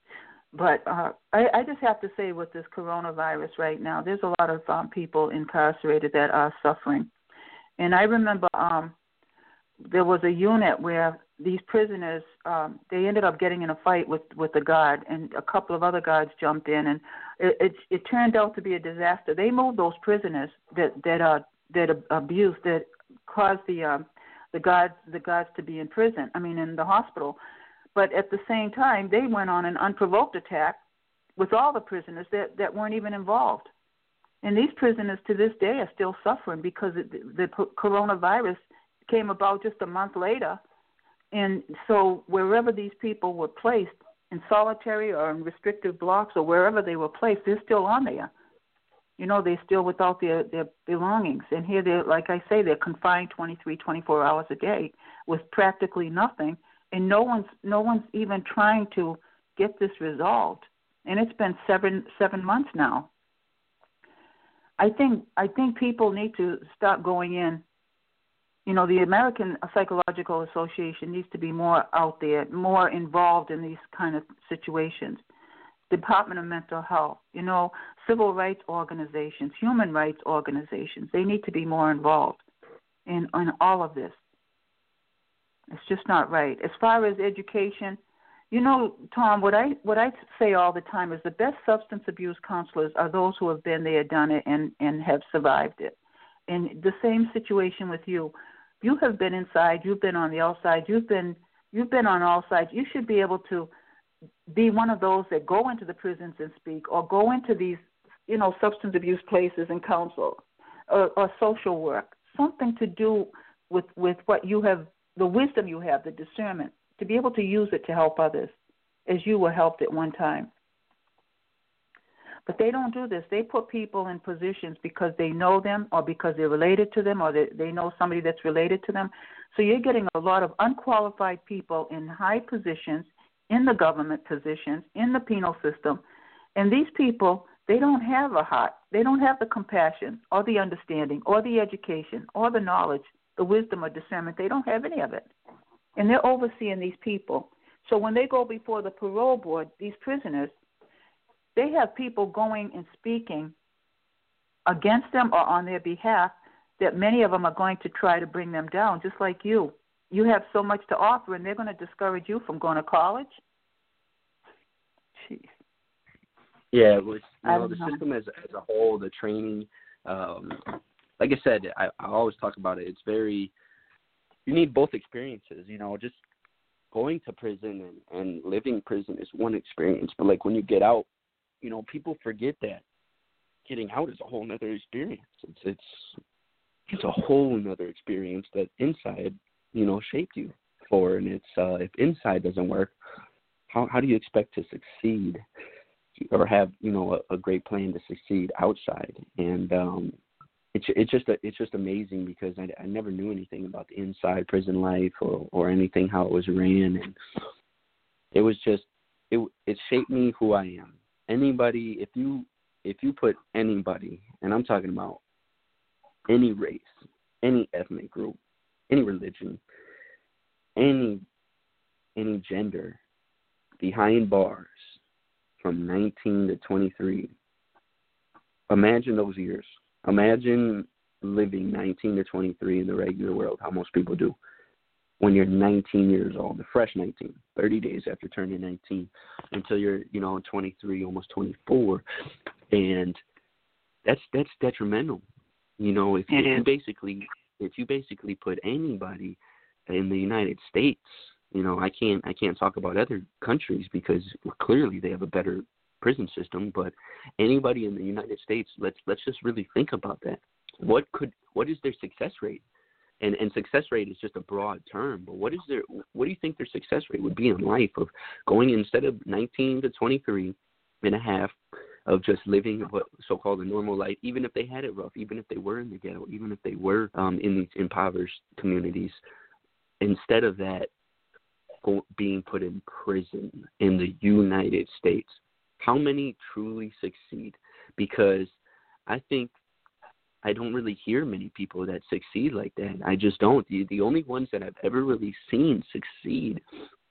But I just have to say, with this coronavirus right now, there's a lot of people incarcerated that are suffering. And I remember there was a unit where these prisoners, they ended up getting in a fight with the guard, and a couple of other guards jumped in, and it turned out to be a disaster. They moved those prisoners that abused, that caused the guards to be in prison. I mean, in the hospital. But at the same time, they went on an unprovoked attack with all the prisoners that weren't even involved. And these prisoners to this day are still suffering because the coronavirus came about just a month later. And so wherever these people were placed, in solitary or in restrictive blocks or wherever they were placed, they're still on there. You know, they're still without their belongings. And here, they're, like I say, they're confined 23, 24 hours a day with practically nothing. And no one's even trying to get this resolved. And it's been seven months now. I think people need to start going in. You know, the American Psychological Association needs to be more out there, more involved in these kind of situations. Department of Mental Health, you know, civil rights organizations, human rights organizations, they need to be more involved in all of this. It's just not right. As far as education, you know, Tom, what I say all the time is the best substance abuse counselors are those who have been there, done it, and have survived it. And the same situation with you. You have been inside. You've been on the outside. You've been on all sides. You should be able to be one of those that go into the prisons and speak, or go into these, you know, substance abuse places and counsel, or social work. Something to do with what you have. The wisdom you have, the discernment, to be able to use it to help others as you were helped at one time. But they don't do this. They put people in positions because they know them, or because they're related to them, or they know somebody that's related to them. So you're getting a lot of unqualified people in high positions, in the government positions, in the penal system. And these people, they don't have a heart. They don't have the compassion or the understanding or the education or the knowledge, the wisdom or discernment. They don't have any of it. And they're overseeing these people. So when they go before the parole board, these prisoners, they have people going and speaking against them or on their behalf, that many of them are going to try to bring them down, just like you. You have so much to offer, and they're going to discourage you from going to college? Jeez. Yeah, well, the system as a whole, the training, like I said, I always talk about it. It's very, you need both experiences. You know, just going to prison and living prison is one experience. But, like, when you get out, you know, people forget that getting out is a whole other experience. It's a whole other experience that inside, you know, shaped you for. And it's if inside doesn't work, how do you expect to succeed or have, you know, a great plan to succeed outside? And it's just amazing, because I never knew anything about the inside prison life or anything, how it was ran, and it was just it shaped me who I am. Anybody, if you put anybody, and I'm talking about any race, any ethnic group, any religion, any gender, behind bars from 19 to 23, imagine those years. Imagine living 19 to 23 in the regular world, how most people do. When you're 19 years old, the fresh 19, 30 days after turning 19, until you're, you know, 23, almost 24, and that's detrimental. You know, if you basically put anybody in the United States, you know, I can't talk about other countries because clearly they have a better prison system, but anybody in the United States, let's just really think about that. What is their success rate? And success rate is just a broad term, but what do you think their success rate would be in life of going, instead of 19 to 23 and a half, of just living what so-called a normal life, even if they had it rough, even if they were in the ghetto, even if they were in these impoverished communities, instead of that, being put in prison in the United States? How many truly succeed? Because I think I don't really hear many people that succeed like that. I just don't. The only ones that I've ever really seen succeed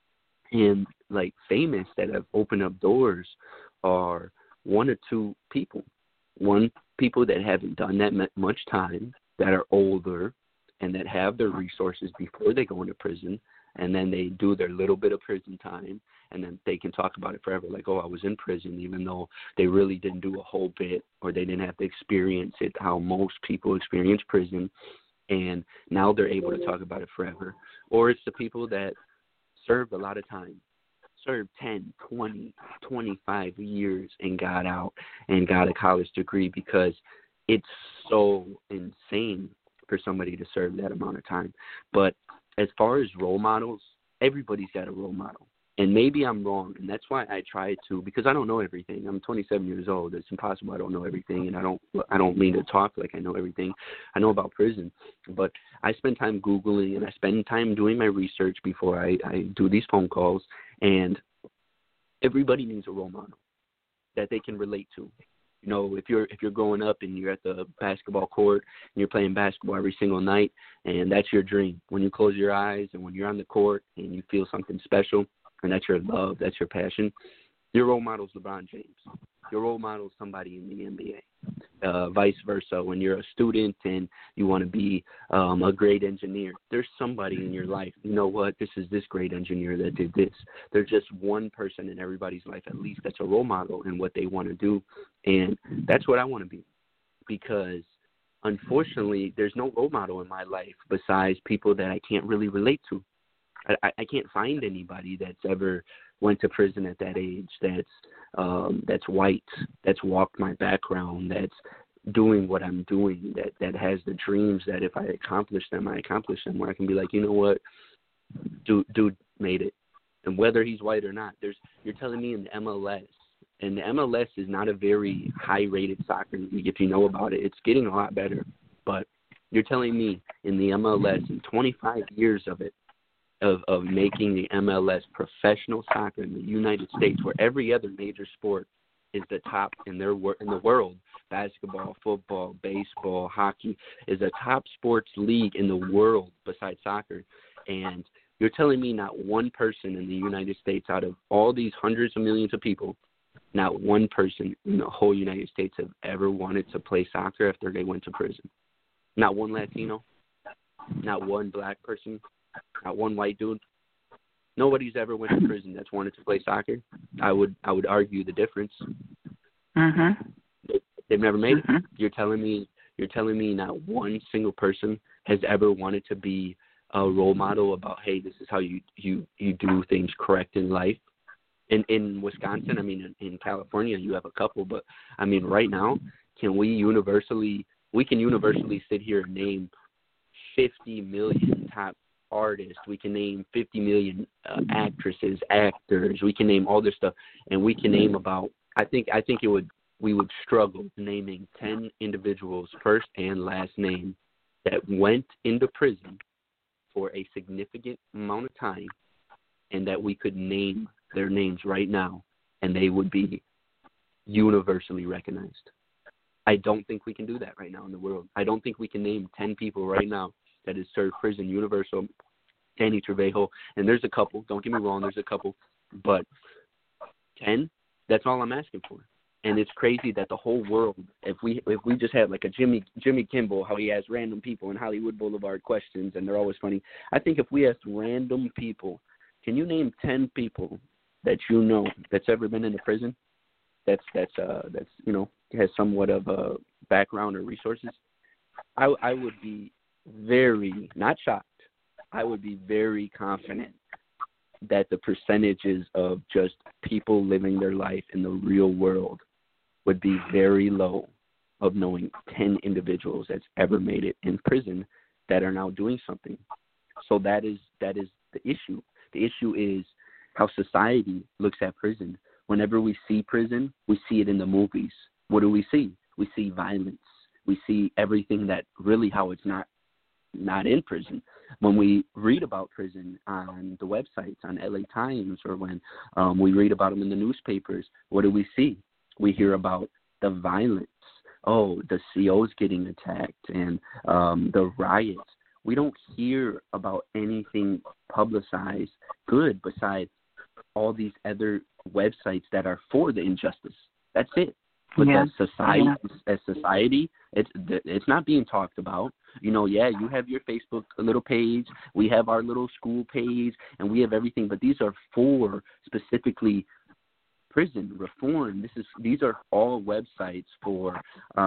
And like famous that have opened up doors are one or two people. One, people that haven't done that much time, that are older, and that have their resources before they go into prison, and then they do their little bit of prison time, and then they can talk about it forever, like, oh, I was in prison, even though they really didn't do a whole bit, or they didn't have to experience it how most people experience prison, and now they're able to talk about it forever. Or it's the people that served a lot of time, served 10, 20, 25 years and got out and got a college degree, because it's so insane for somebody to serve that amount of time. But as far as role models, everybody's got a role model. And maybe I'm wrong, and that's why I try to, because I don't know everything. I'm 27 years old. It's impossible I don't know everything, and I don't mean to talk like I know everything. I know about prison, but I spend time Googling, and I spend time doing my research before I do these phone calls, and everybody needs a role model that they can relate to. You know, if you're growing up and you're at the basketball court and you're playing basketball every single night, and that's your dream, when you close your eyes and when you're on the court and you feel something special, and that's your love, that's your passion, your role model is LeBron James. Your role model is somebody in the NBA. Vice versa, when you're a student and you want to be a great engineer, there's somebody in your life, you know what, this is this great engineer that did this. There's just one person in everybody's life, at least, that's a role model in what they want to do. And that's what I want to be, because unfortunately there's no role model in my life besides people that I can't really relate to. I can't find anybody that's ever went to prison at that age, that's white, that's walked my background, that's doing what I'm doing, that has the dreams that if I accomplish them, where I can be like, you know what, dude made it. And whether he's white or not, you're telling me in the MLS, and the MLS is not a very high-rated soccer league if you know about it. It's getting a lot better. But you're telling me in the MLS, in 25 years of it, of making the MLS professional soccer in the United States, where every other major sport is the top in the world, basketball, football, baseball, hockey, is a top sports league in the world besides soccer. And you're telling me not one person in the United States, out of all these hundreds of millions of people, not one person in the whole United States have ever wanted to play soccer after they went to prison? Not one Latino, not one black person, not one white dude. Nobody's ever went to prison that's wanted to play soccer. I would argue the difference. They've never made it. You're telling me not one single person has ever wanted to be a role model about, hey, this is how you do things correct in life. In Wisconsin, I mean, in California, you have a couple, but I mean, right now, we can universally sit here and name 50 million top artists. We can name 50 million actresses, actors. We can name all this stuff, and we can name about. I think we would struggle naming 10 individuals, first and last name, that went into prison for a significant amount of time, and that we could name their names right now, and they would be universally recognized. I don't think we can do that right now in the world. I don't think we can name 10 people right now that has served prison, universal, Danny Trejo, and there's a couple. Don't get me wrong, there's a couple, but 10, that's all I'm asking for. And it's crazy that the whole world, if we just had like a Jimmy Kimmel, how he has random people in Hollywood Boulevard questions, and they're always funny. I think if we asked random people, can you name 10 people that you know that's ever been in a prison, that's you know, has somewhat of a background or resources, I would be very, not shocked, I would be very confident that the percentages of just people living their life in the real world would be very low, of knowing 10 individuals that's ever made it in prison that are now doing something. So that is the issue. The issue is how society looks at prison. Whenever we see prison, we see it in the movies. What do we see? We see violence. We see everything that really how it's not in prison. When we read about prison on the websites, on LA Times, or when we read about them in the newspapers, what do we see? We hear about the violence. Oh, the COs getting attacked and the riots. We don't hear about anything publicized good besides all these other websites that are for the injustice. That's it. But as society, it's not being talked about. You know, you have your Facebook little page, we have our little school page, and we have everything. But these are for specifically prison reform. These are all websites for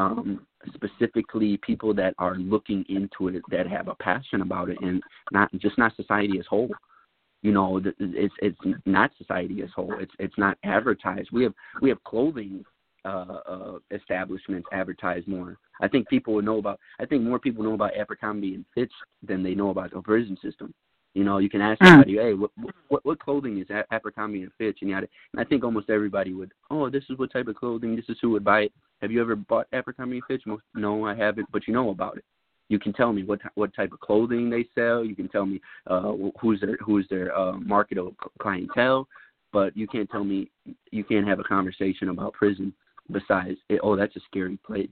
specifically people that are looking into it, that have a passion about it, and not society as whole. You know, it's not society as whole. It's not advertised. We have clothing establishments advertise more. I think more people know about Abercrombie and Fitch than they know about the prison system. You know, you can ask somebody, hey, what clothing is Abercrombie and Fitch, and I think almost everybody would. Oh, this is what type of clothing. This is who would buy it. Have you ever bought Abercrombie and Fitch? No, I haven't, but you know about it. You can tell me what type of clothing they sell. You can tell me who's their market or clientele, but you can't tell me. You can't have a conversation about prison. Besides, that's a scary place.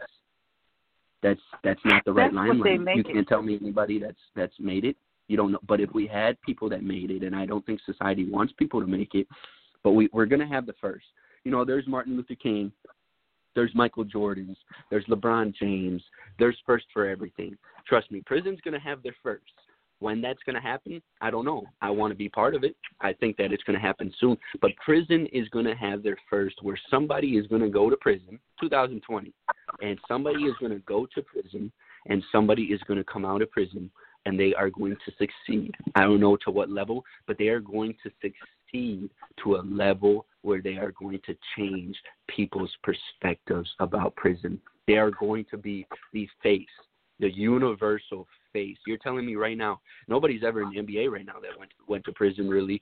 That's not the right limelight. You can't tell me anybody that's made it. You don't know. But if we had people that made it, and I don't think society wants people to make it, but we're going to have the first. You know, there's Martin Luther King, there's Michael Jordan's, there's LeBron James, there's first for everything. Trust me, prison's going to have their first. When that's going to happen, I don't know. I want to be part of it. I think that it's going to happen soon. But prison is going to have their first, where somebody is going to go to prison, 2020, and somebody is going to go to prison, and somebody is going to come out of prison, and they are going to succeed. I don't know to what level, but they are going to succeed to a level where they are going to change people's perspectives about prison. They are going to be the face, the universal face. You're telling me right now, nobody's ever in the NBA right now that went to prison, really,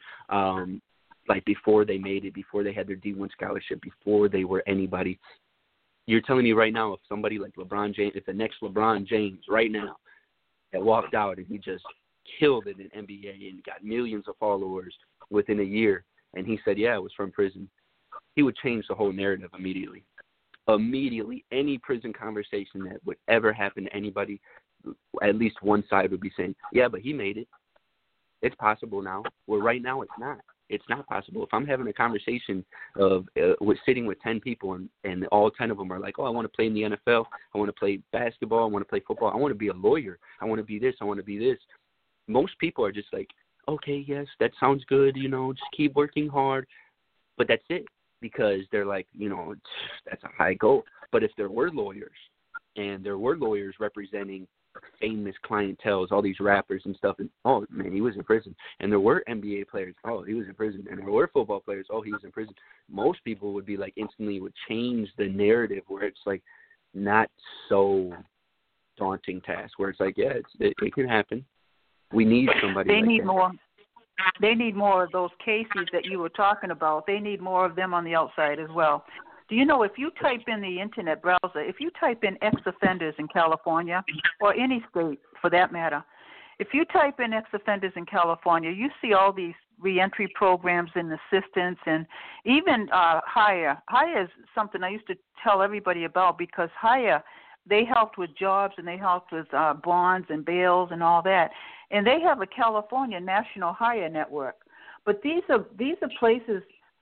like before they made it, before they had their D1 scholarship, before they were anybody. You're telling me right now, if somebody like LeBron James, if the next LeBron James right now that walked out and he just killed it in NBA and got millions of followers within a year, and he said, it was from prison, he would change the whole narrative immediately. Immediately, any prison conversation that would ever happen to anybody, at least one side would be saying, but he made it. It's possible now. Well, right now it's not. It's not possible. If I'm having a conversation of with sitting with 10 people and all 10 of them are like, I want to play in the NFL, I want to play basketball, I want to play football, I want to be a lawyer, I want to be this, I want to be this. Most people are just like, okay, yes, that sounds good, just keep working hard. But that's it, because they're like, that's a high goal. But if there were lawyers, and there were lawyers representing famous clienteles, all these rappers and stuff, and he was in prison. And there were NBA players, he was in prison. And there were football players, he was in prison. Most people would be like, instantly would change the narrative where it's like not so daunting task, where it's like, it can happen. We need somebody. They need more. They need more of those cases that you were talking about. They need more of them on the outside as well. Do you know, if you type in the internet browser, if you type in ex-offenders in California, or any state for that matter, if you type in ex-offenders in California, you see all these reentry programs and assistance, and even HIRE. HIRE is something I used to tell everybody about, because HIRE, they helped with jobs and they helped with bonds and bails and all that. And they have a California National HIRE network. But these are places,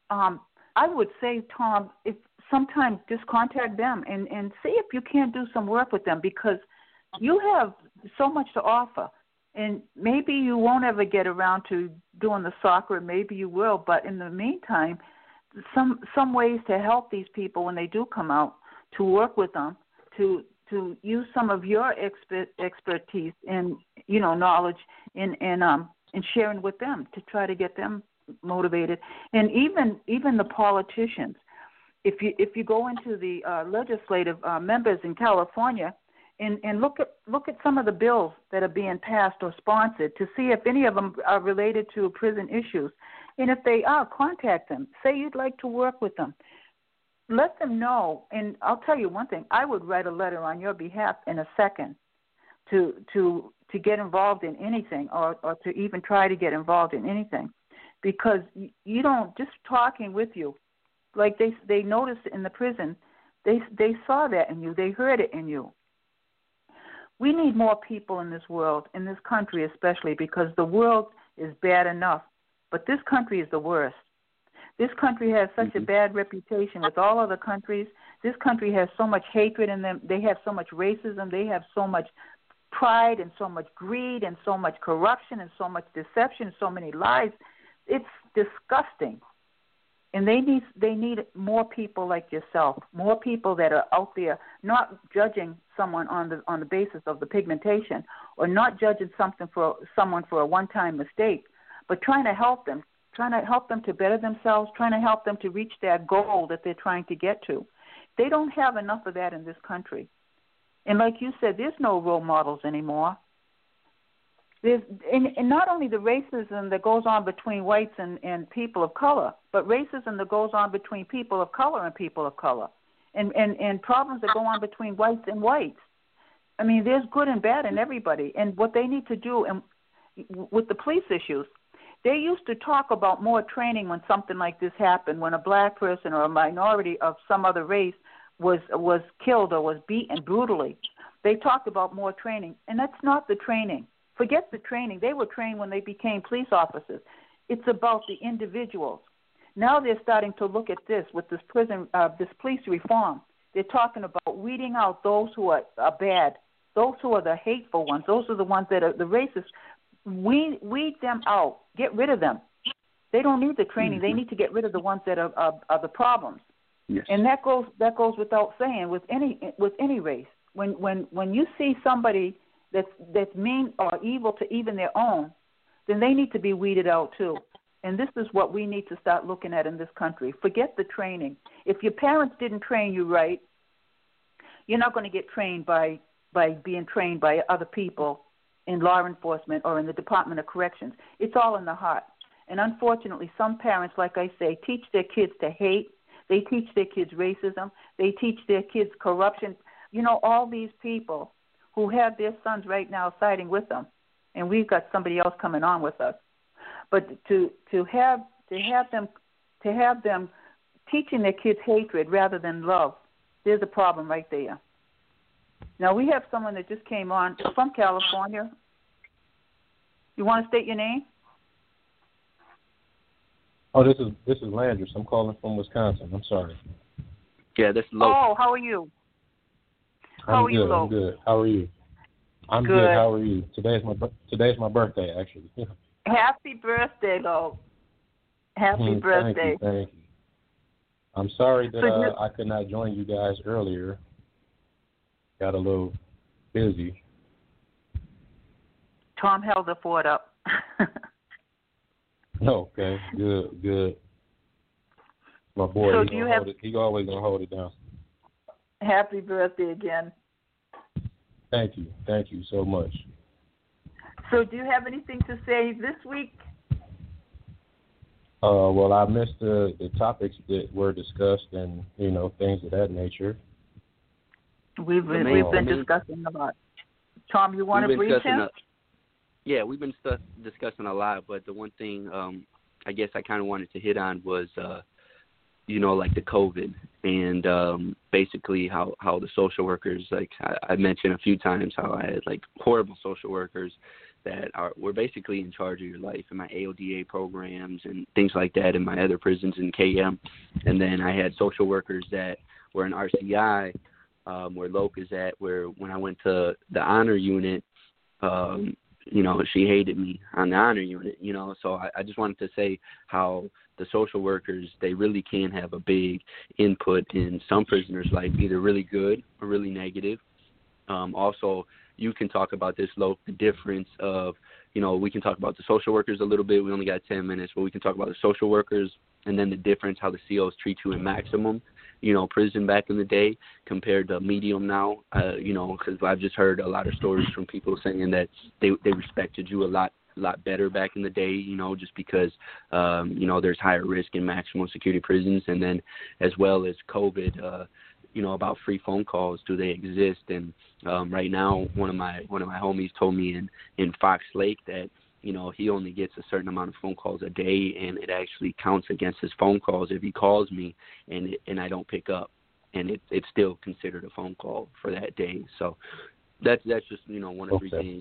I would say, Tom, if sometimes just contact them and see if you can't do some work with them, because you have so much to offer. And maybe you won't ever get around to doing the soccer, maybe you will, but in the meantime, some ways to help these people when they do come out, to work with them, to use some of your expertise and knowledge in sharing with them, to try to get them motivated. And even the politicians, if you go into the legislative members in California and look at some of the bills that are being passed or sponsored, to see if any of them are related to prison issues, and if they are, contact them. Say you'd like to work with them. Let them know, and I'll tell you one thing, I would write a letter on your behalf in a second to get involved in anything, or to even try to get involved in anything, because you don't, just talking with you, like they noticed in the prison, they saw that in you, they heard it in you. We need more people in this world, in this country especially, because the world is bad enough, but this country is the worst. This country has such a bad reputation with all other countries. This country has so much hatred in them. They have so much racism. They have so much pride and so much greed and so much corruption and so much deception, so many lies. It's disgusting. And they need more people like yourself, more people that are out there not judging someone on the basis of the pigmentation, or not judging someone for a one-time mistake, but trying to help them to better themselves, trying to help them to reach that goal that they're trying to get to. They don't have enough of that in this country. And like you said, there's no role models anymore. And not only the racism that goes on between whites and people of color, but racism that goes on between people of color and people of color, and problems that go on between whites and whites. I mean, there's good and bad in everybody. And what they need to do with the police issues, they used to talk about more training when something like this happened, when a black person or a minority of some other race was killed or was beaten brutally. They talked about more training, and that's not the training. Forget the training. They were trained when they became police officers. It's about the individuals. Now they're starting to look at this with this police reform. They're talking about weeding out those who are bad, those who are the hateful ones, those are the ones that are the racists. Weed them out. Get rid of them. They don't need the training. They need to get rid of the ones that are the problems. Yes. And that goes without saying with any race. When you see somebody that's mean or evil to even their own, then they need to be weeded out too. And this is what we need to start looking at in this country. Forget the training. If your parents didn't train you right, you're not going to get trained by being trained by other people in law enforcement or in the Department of Corrections. It's all in the heart. And unfortunately, some parents, like I say, teach their kids to hate. They teach their kids racism. They teach their kids corruption. You know, all these people who have their sons right now siding with them, and we've got somebody else coming on with us. But to have them teaching their kids hatred rather than love, there's a problem right there. Now we have someone that just came on from California. You want to state your name? Oh, this is Landris. I'm calling from Wisconsin. I'm sorry. Yeah, this is Lo. Oh, how are you? How are you, Lo? I'm good. How are you? I'm good. How are you? Today's my birthday, actually. Happy birthday, Lo. Happy birthday. Thank you. I'm sorry that I could not join you guys earlier. Got a little busy. Tom held the fort up. Okay, good. My boy, so he always gonna hold it down. Happy birthday again. Thank you so much. So do you have anything to say this week? Well, I missed the topics that were discussed and, things of that nature. We've been discussing a lot. Tom, you want to brief him? Yeah, we've been discussing a lot, but the one thing I guess I kind of wanted to hit on was, like the COVID and basically how the social workers, like I mentioned a few times how I had like horrible social workers that were basically in charge of your life in my AODA programs and things like that in my other prisons in KM. And then I had social workers that were in RCI, where Loke is at, where when I went to the honor unit, she hated me on the honor unit, so I just wanted to say how the social workers, they really can have a big input in some prisoners' life, either really good or really negative. Also, you can talk about this, Loke, the difference of, we can talk about the social workers a little bit. We only got 10 minutes, but we can talk about the social workers and then the difference, how the COs treat you in maximum, prison back in the day compared to medium now, because I've just heard a lot of stories from people saying that they respected you a lot better back in the day, just because, there's higher risk in maximum security prisons. And then as well as COVID, about free phone calls, do they exist? And right now, one of my homies told me in Fox Lake that, he only gets a certain amount of phone calls a day, and it actually counts against his phone calls if he calls me and I don't pick up, and it's still considered a phone call for that day. So that's just one of three things.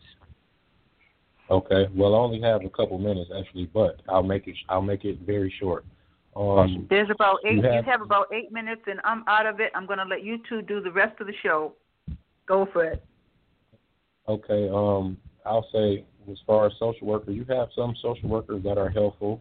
Okay. Well, I only have a couple minutes actually, but I'll make it very short. There's about 8. You have about 8 minutes, and I'm out of it. I'm going to let you two do the rest of the show. Go for it. Okay. I'll say, as far as social workers, you have some social workers that are helpful,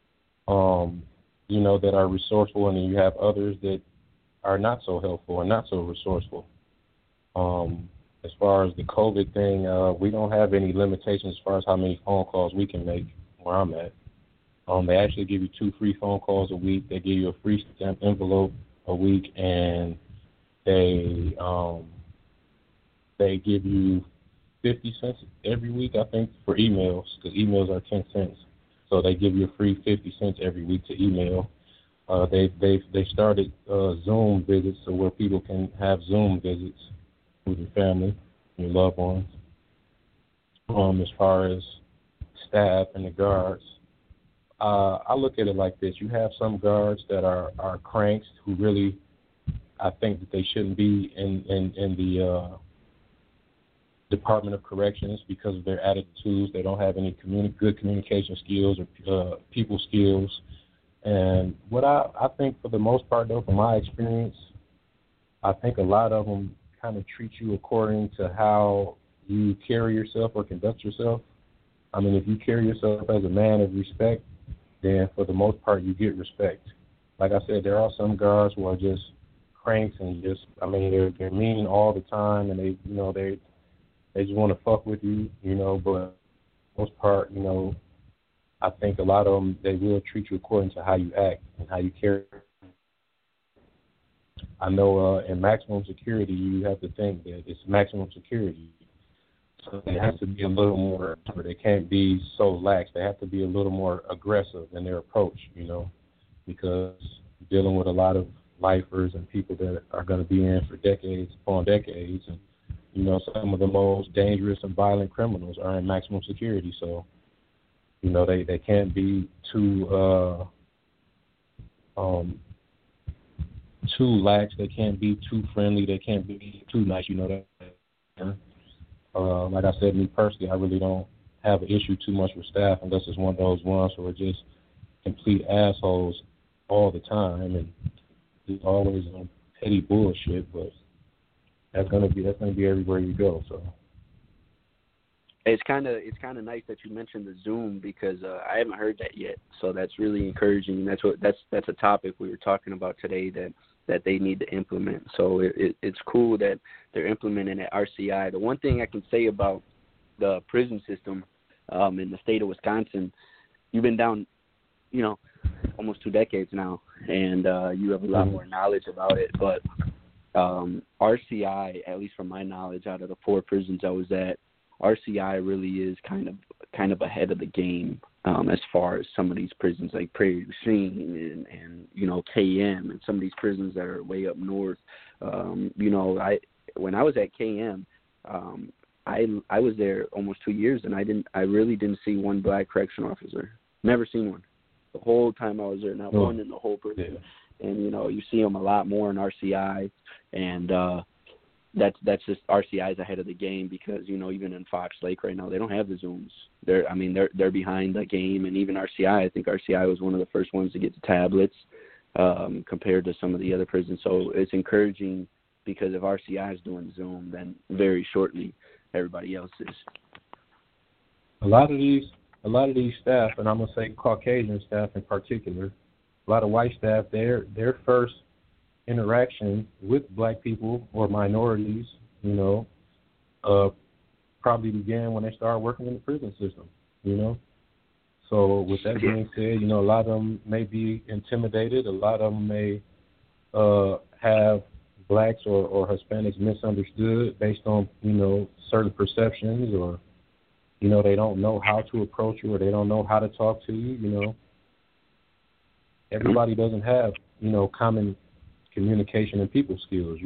that are resourceful, and then you have others that are not so helpful and not so resourceful. As far as the COVID thing, we don't have any limitations as far as how many phone calls we can make where I'm at. They actually give you 2 free phone calls a week. They give you a free stamped envelope a week, and they give you 50 cents every week, I think, for emails, because emails are 10 cents. So they give you a free 50 cents every week to email. They started Zoom visits, so where people can have Zoom visits with your family, your loved ones. As far as staff and the guards, I look at it like this. You have some guards that are cranks who really, I think that they shouldn't be in the Department of Corrections because of their attitudes. They don't have any good communication skills or people skills. And what I think, for the most part, though, from my experience, I think a lot of them kind of treat you according to how you carry yourself or conduct yourself. I mean, if you carry yourself as a man of respect, then for the most part you get respect. Like I said, there are some guards who are just cranks and they're mean all the time, and they just want to fuck with you, but for the most part, I think a lot of them, they will treat you according to how you act and how you carry. I know in maximum security, you have to think that it's maximum security. So they have to be a little more, they can't be so lax. They have to be a little more aggressive in their approach, because dealing with a lot of lifers and people that are going to be in for decades upon decades. And, some of the most dangerous and violent criminals are in maximum security. So, they can't be too lax. They can't be too friendly. They can't be too nice. That. Like I said, me personally, I really don't have an issue too much with staff unless it's one of those ones who are just complete assholes all the time and just always on petty bullshit. But that's gonna be everywhere you go. So it's kind of nice that you mentioned the Zoom, because I haven't heard that yet. So that's really encouraging. That's a topic we were talking about today that they need to implement. So it's cool that they're implementing at RCI. The one thing I can say about the prison system in the state of Wisconsin, you've been down, almost 2 decades now, and you have a lot more knowledge about it. But RCI, at least from my knowledge, out of the 4 prisons I was at, RCI really is kind of ahead of the game as far as some of these prisons like Prairie du Chien and KM, and some of these prisons that are way up north. When I was at KM, I was there almost 2 years, and I really didn't see one black correctional officer. Never seen one. The whole time I was there, not one in the whole prison. Yeah. And you see them a lot more in RCI, and that's just RCI's ahead of the game, because even in Fox Lake right now, they don't have the Zooms. They're behind the game, and even RCI. I think RCI was one of the first ones to get the tablets compared to some of the other prisons. So it's encouraging, because if RCI is doing Zoom, then very shortly everybody else is. A lot of these staff, and I'm gonna say Caucasian staff in particular, a lot of white staff, their first interaction with black people or minorities, probably began when they started working in the prison system, So with that being said, a lot of them may be intimidated. A lot of them may have blacks or Hispanics misunderstood based on, certain perceptions, or, they don't know how to approach you, or they don't know how to talk to you, Everybody doesn't have, common communication and people skills,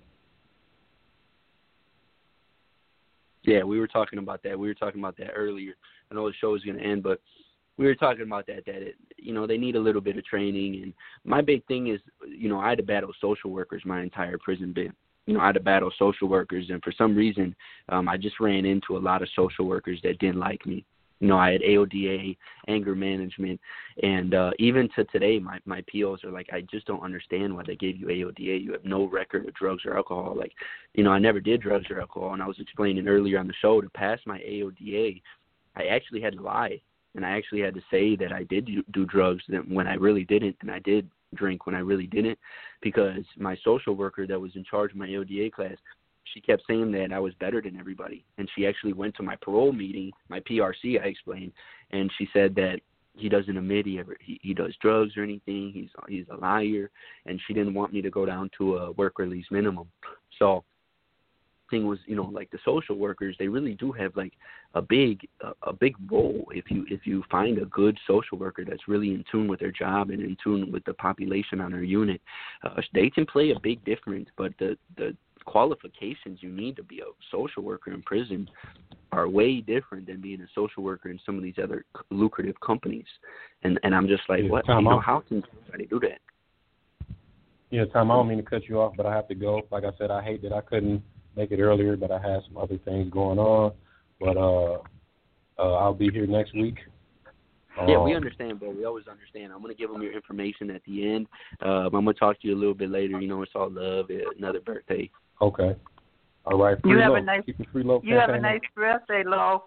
Yeah, we were talking about that. We were talking about that earlier. I know the show is going to end, but we were talking about that they need a little bit of training. And my big thing is, I had to battle social workers my entire prison bit. I had to battle social workers, and for some reason, I just ran into a lot of social workers that didn't like me. I had AODA, anger management, and even to today, my POs are like, I just don't understand why they gave you AODA. You have no record of drugs or alcohol. Like, I never did drugs or alcohol, and I was explaining earlier on the show, to pass my AODA, I actually had to lie, and I actually had to say that I did do drugs when I really didn't, and I did drink when I really didn't, because my social worker that was in charge of my AODA class, she kept saying that I was better than everybody. And she actually went to my parole meeting, my PRC, I explained, and she said that he doesn't admit he does drugs or anything. He's a liar, and she didn't want me to go down to a work release minimum. So the thing was, like the social workers, they really do have like a big role. If you find a good social worker that's really in tune with their job and in tune with the population on their unit, they can play a big difference. But the qualifications you need to be a social worker in prison are way different than being a social worker in some of these other lucrative companies. And I'm just like, what? Tom, how can somebody do that? Yeah, Tom, I don't mean to cut you off, but I have to go. Like I said, I hate that I couldn't make it earlier, but I had some other things going on. But I'll be here next week. Yeah, we understand, bro. We always understand. I'm going to give them your information at the end. I'm going to talk to you a little bit later. It's all love. Another birthday. Okay. All right. You have Low. a nice. Free Low you have a nice birthday, Lo.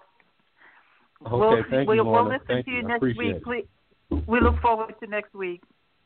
Okay, thank you, we'll Lorna. listen Thank to you you. next week. Please. We look forward to next week.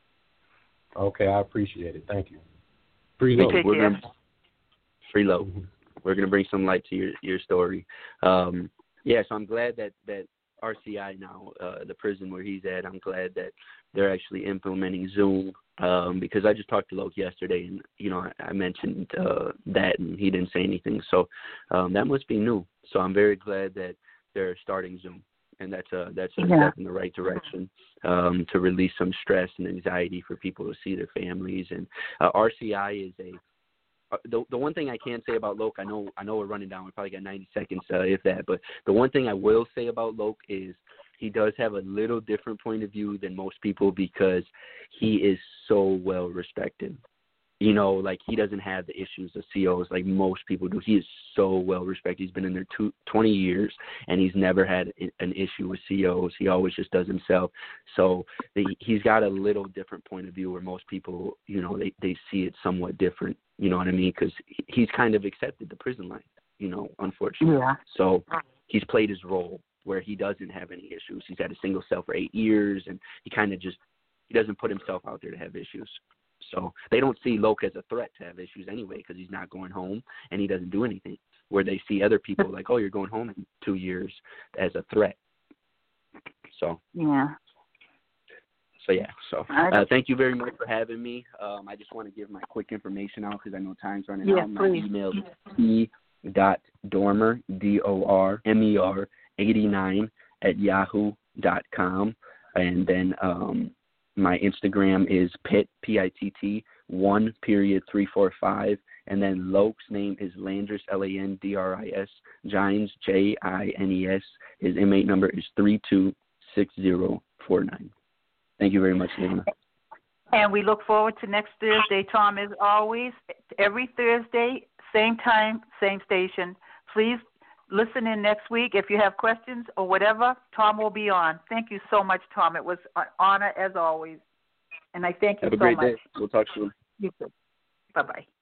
Okay, I appreciate it. Thank you. Free Low. Take care. Free Low. We're going to bring some light to your story. So I'm glad that RCI now, the prison where he's at, I'm glad that they're actually implementing Zoom, because I just talked to Loke yesterday, and, I mentioned that, and he didn't say anything. So that must be new. So I'm very glad that they're starting Zoom, and that's a step in the right direction, to release some stress and anxiety for people to see their families. And RCI is the one thing I can say about Loke, I know we're running down. We probably got 90 seconds, if that. But the one thing I will say about Loke is he does have a little different point of view than most people, because he is so well respected. Like he doesn't have the issues of COs like most people do. He is so well respected. He's been in there 20 years, and he's never had an issue with COs. He always just does himself. So he's got a little different point of view where most people, they see it somewhat different. You know what I mean? Because he's kind of accepted the prison life, unfortunately. Yeah. So he's played his role where he doesn't have any issues. He's had a single cell for 8 years, and he kind of he doesn't put himself out there to have issues. So they don't see Loke as a threat to have issues anyway, because he's not going home and he doesn't do anything. Where they see other people like, oh, you're going home in 2 years, as a threat. So thank you very much for having me. I just want to give my quick information out because I know time's running out. My email is p.dormer, DORMER 89 @yahoo.com, and then my Instagram is PITT, PITT 1.345, and then Loke's name is Landris, LANDRIS, Gines, JINES. His inmate number is 326049. Thank you very much, Lena. And we look forward to next Thursday, Tom, as always. Every Thursday, same time, same station. Please listen in next week. If you have questions or whatever, Tom will be on. Thank you so much, Tom. It was an honor as always. And I thank you so much. Have a great day. We'll talk soon. You too. Bye-bye.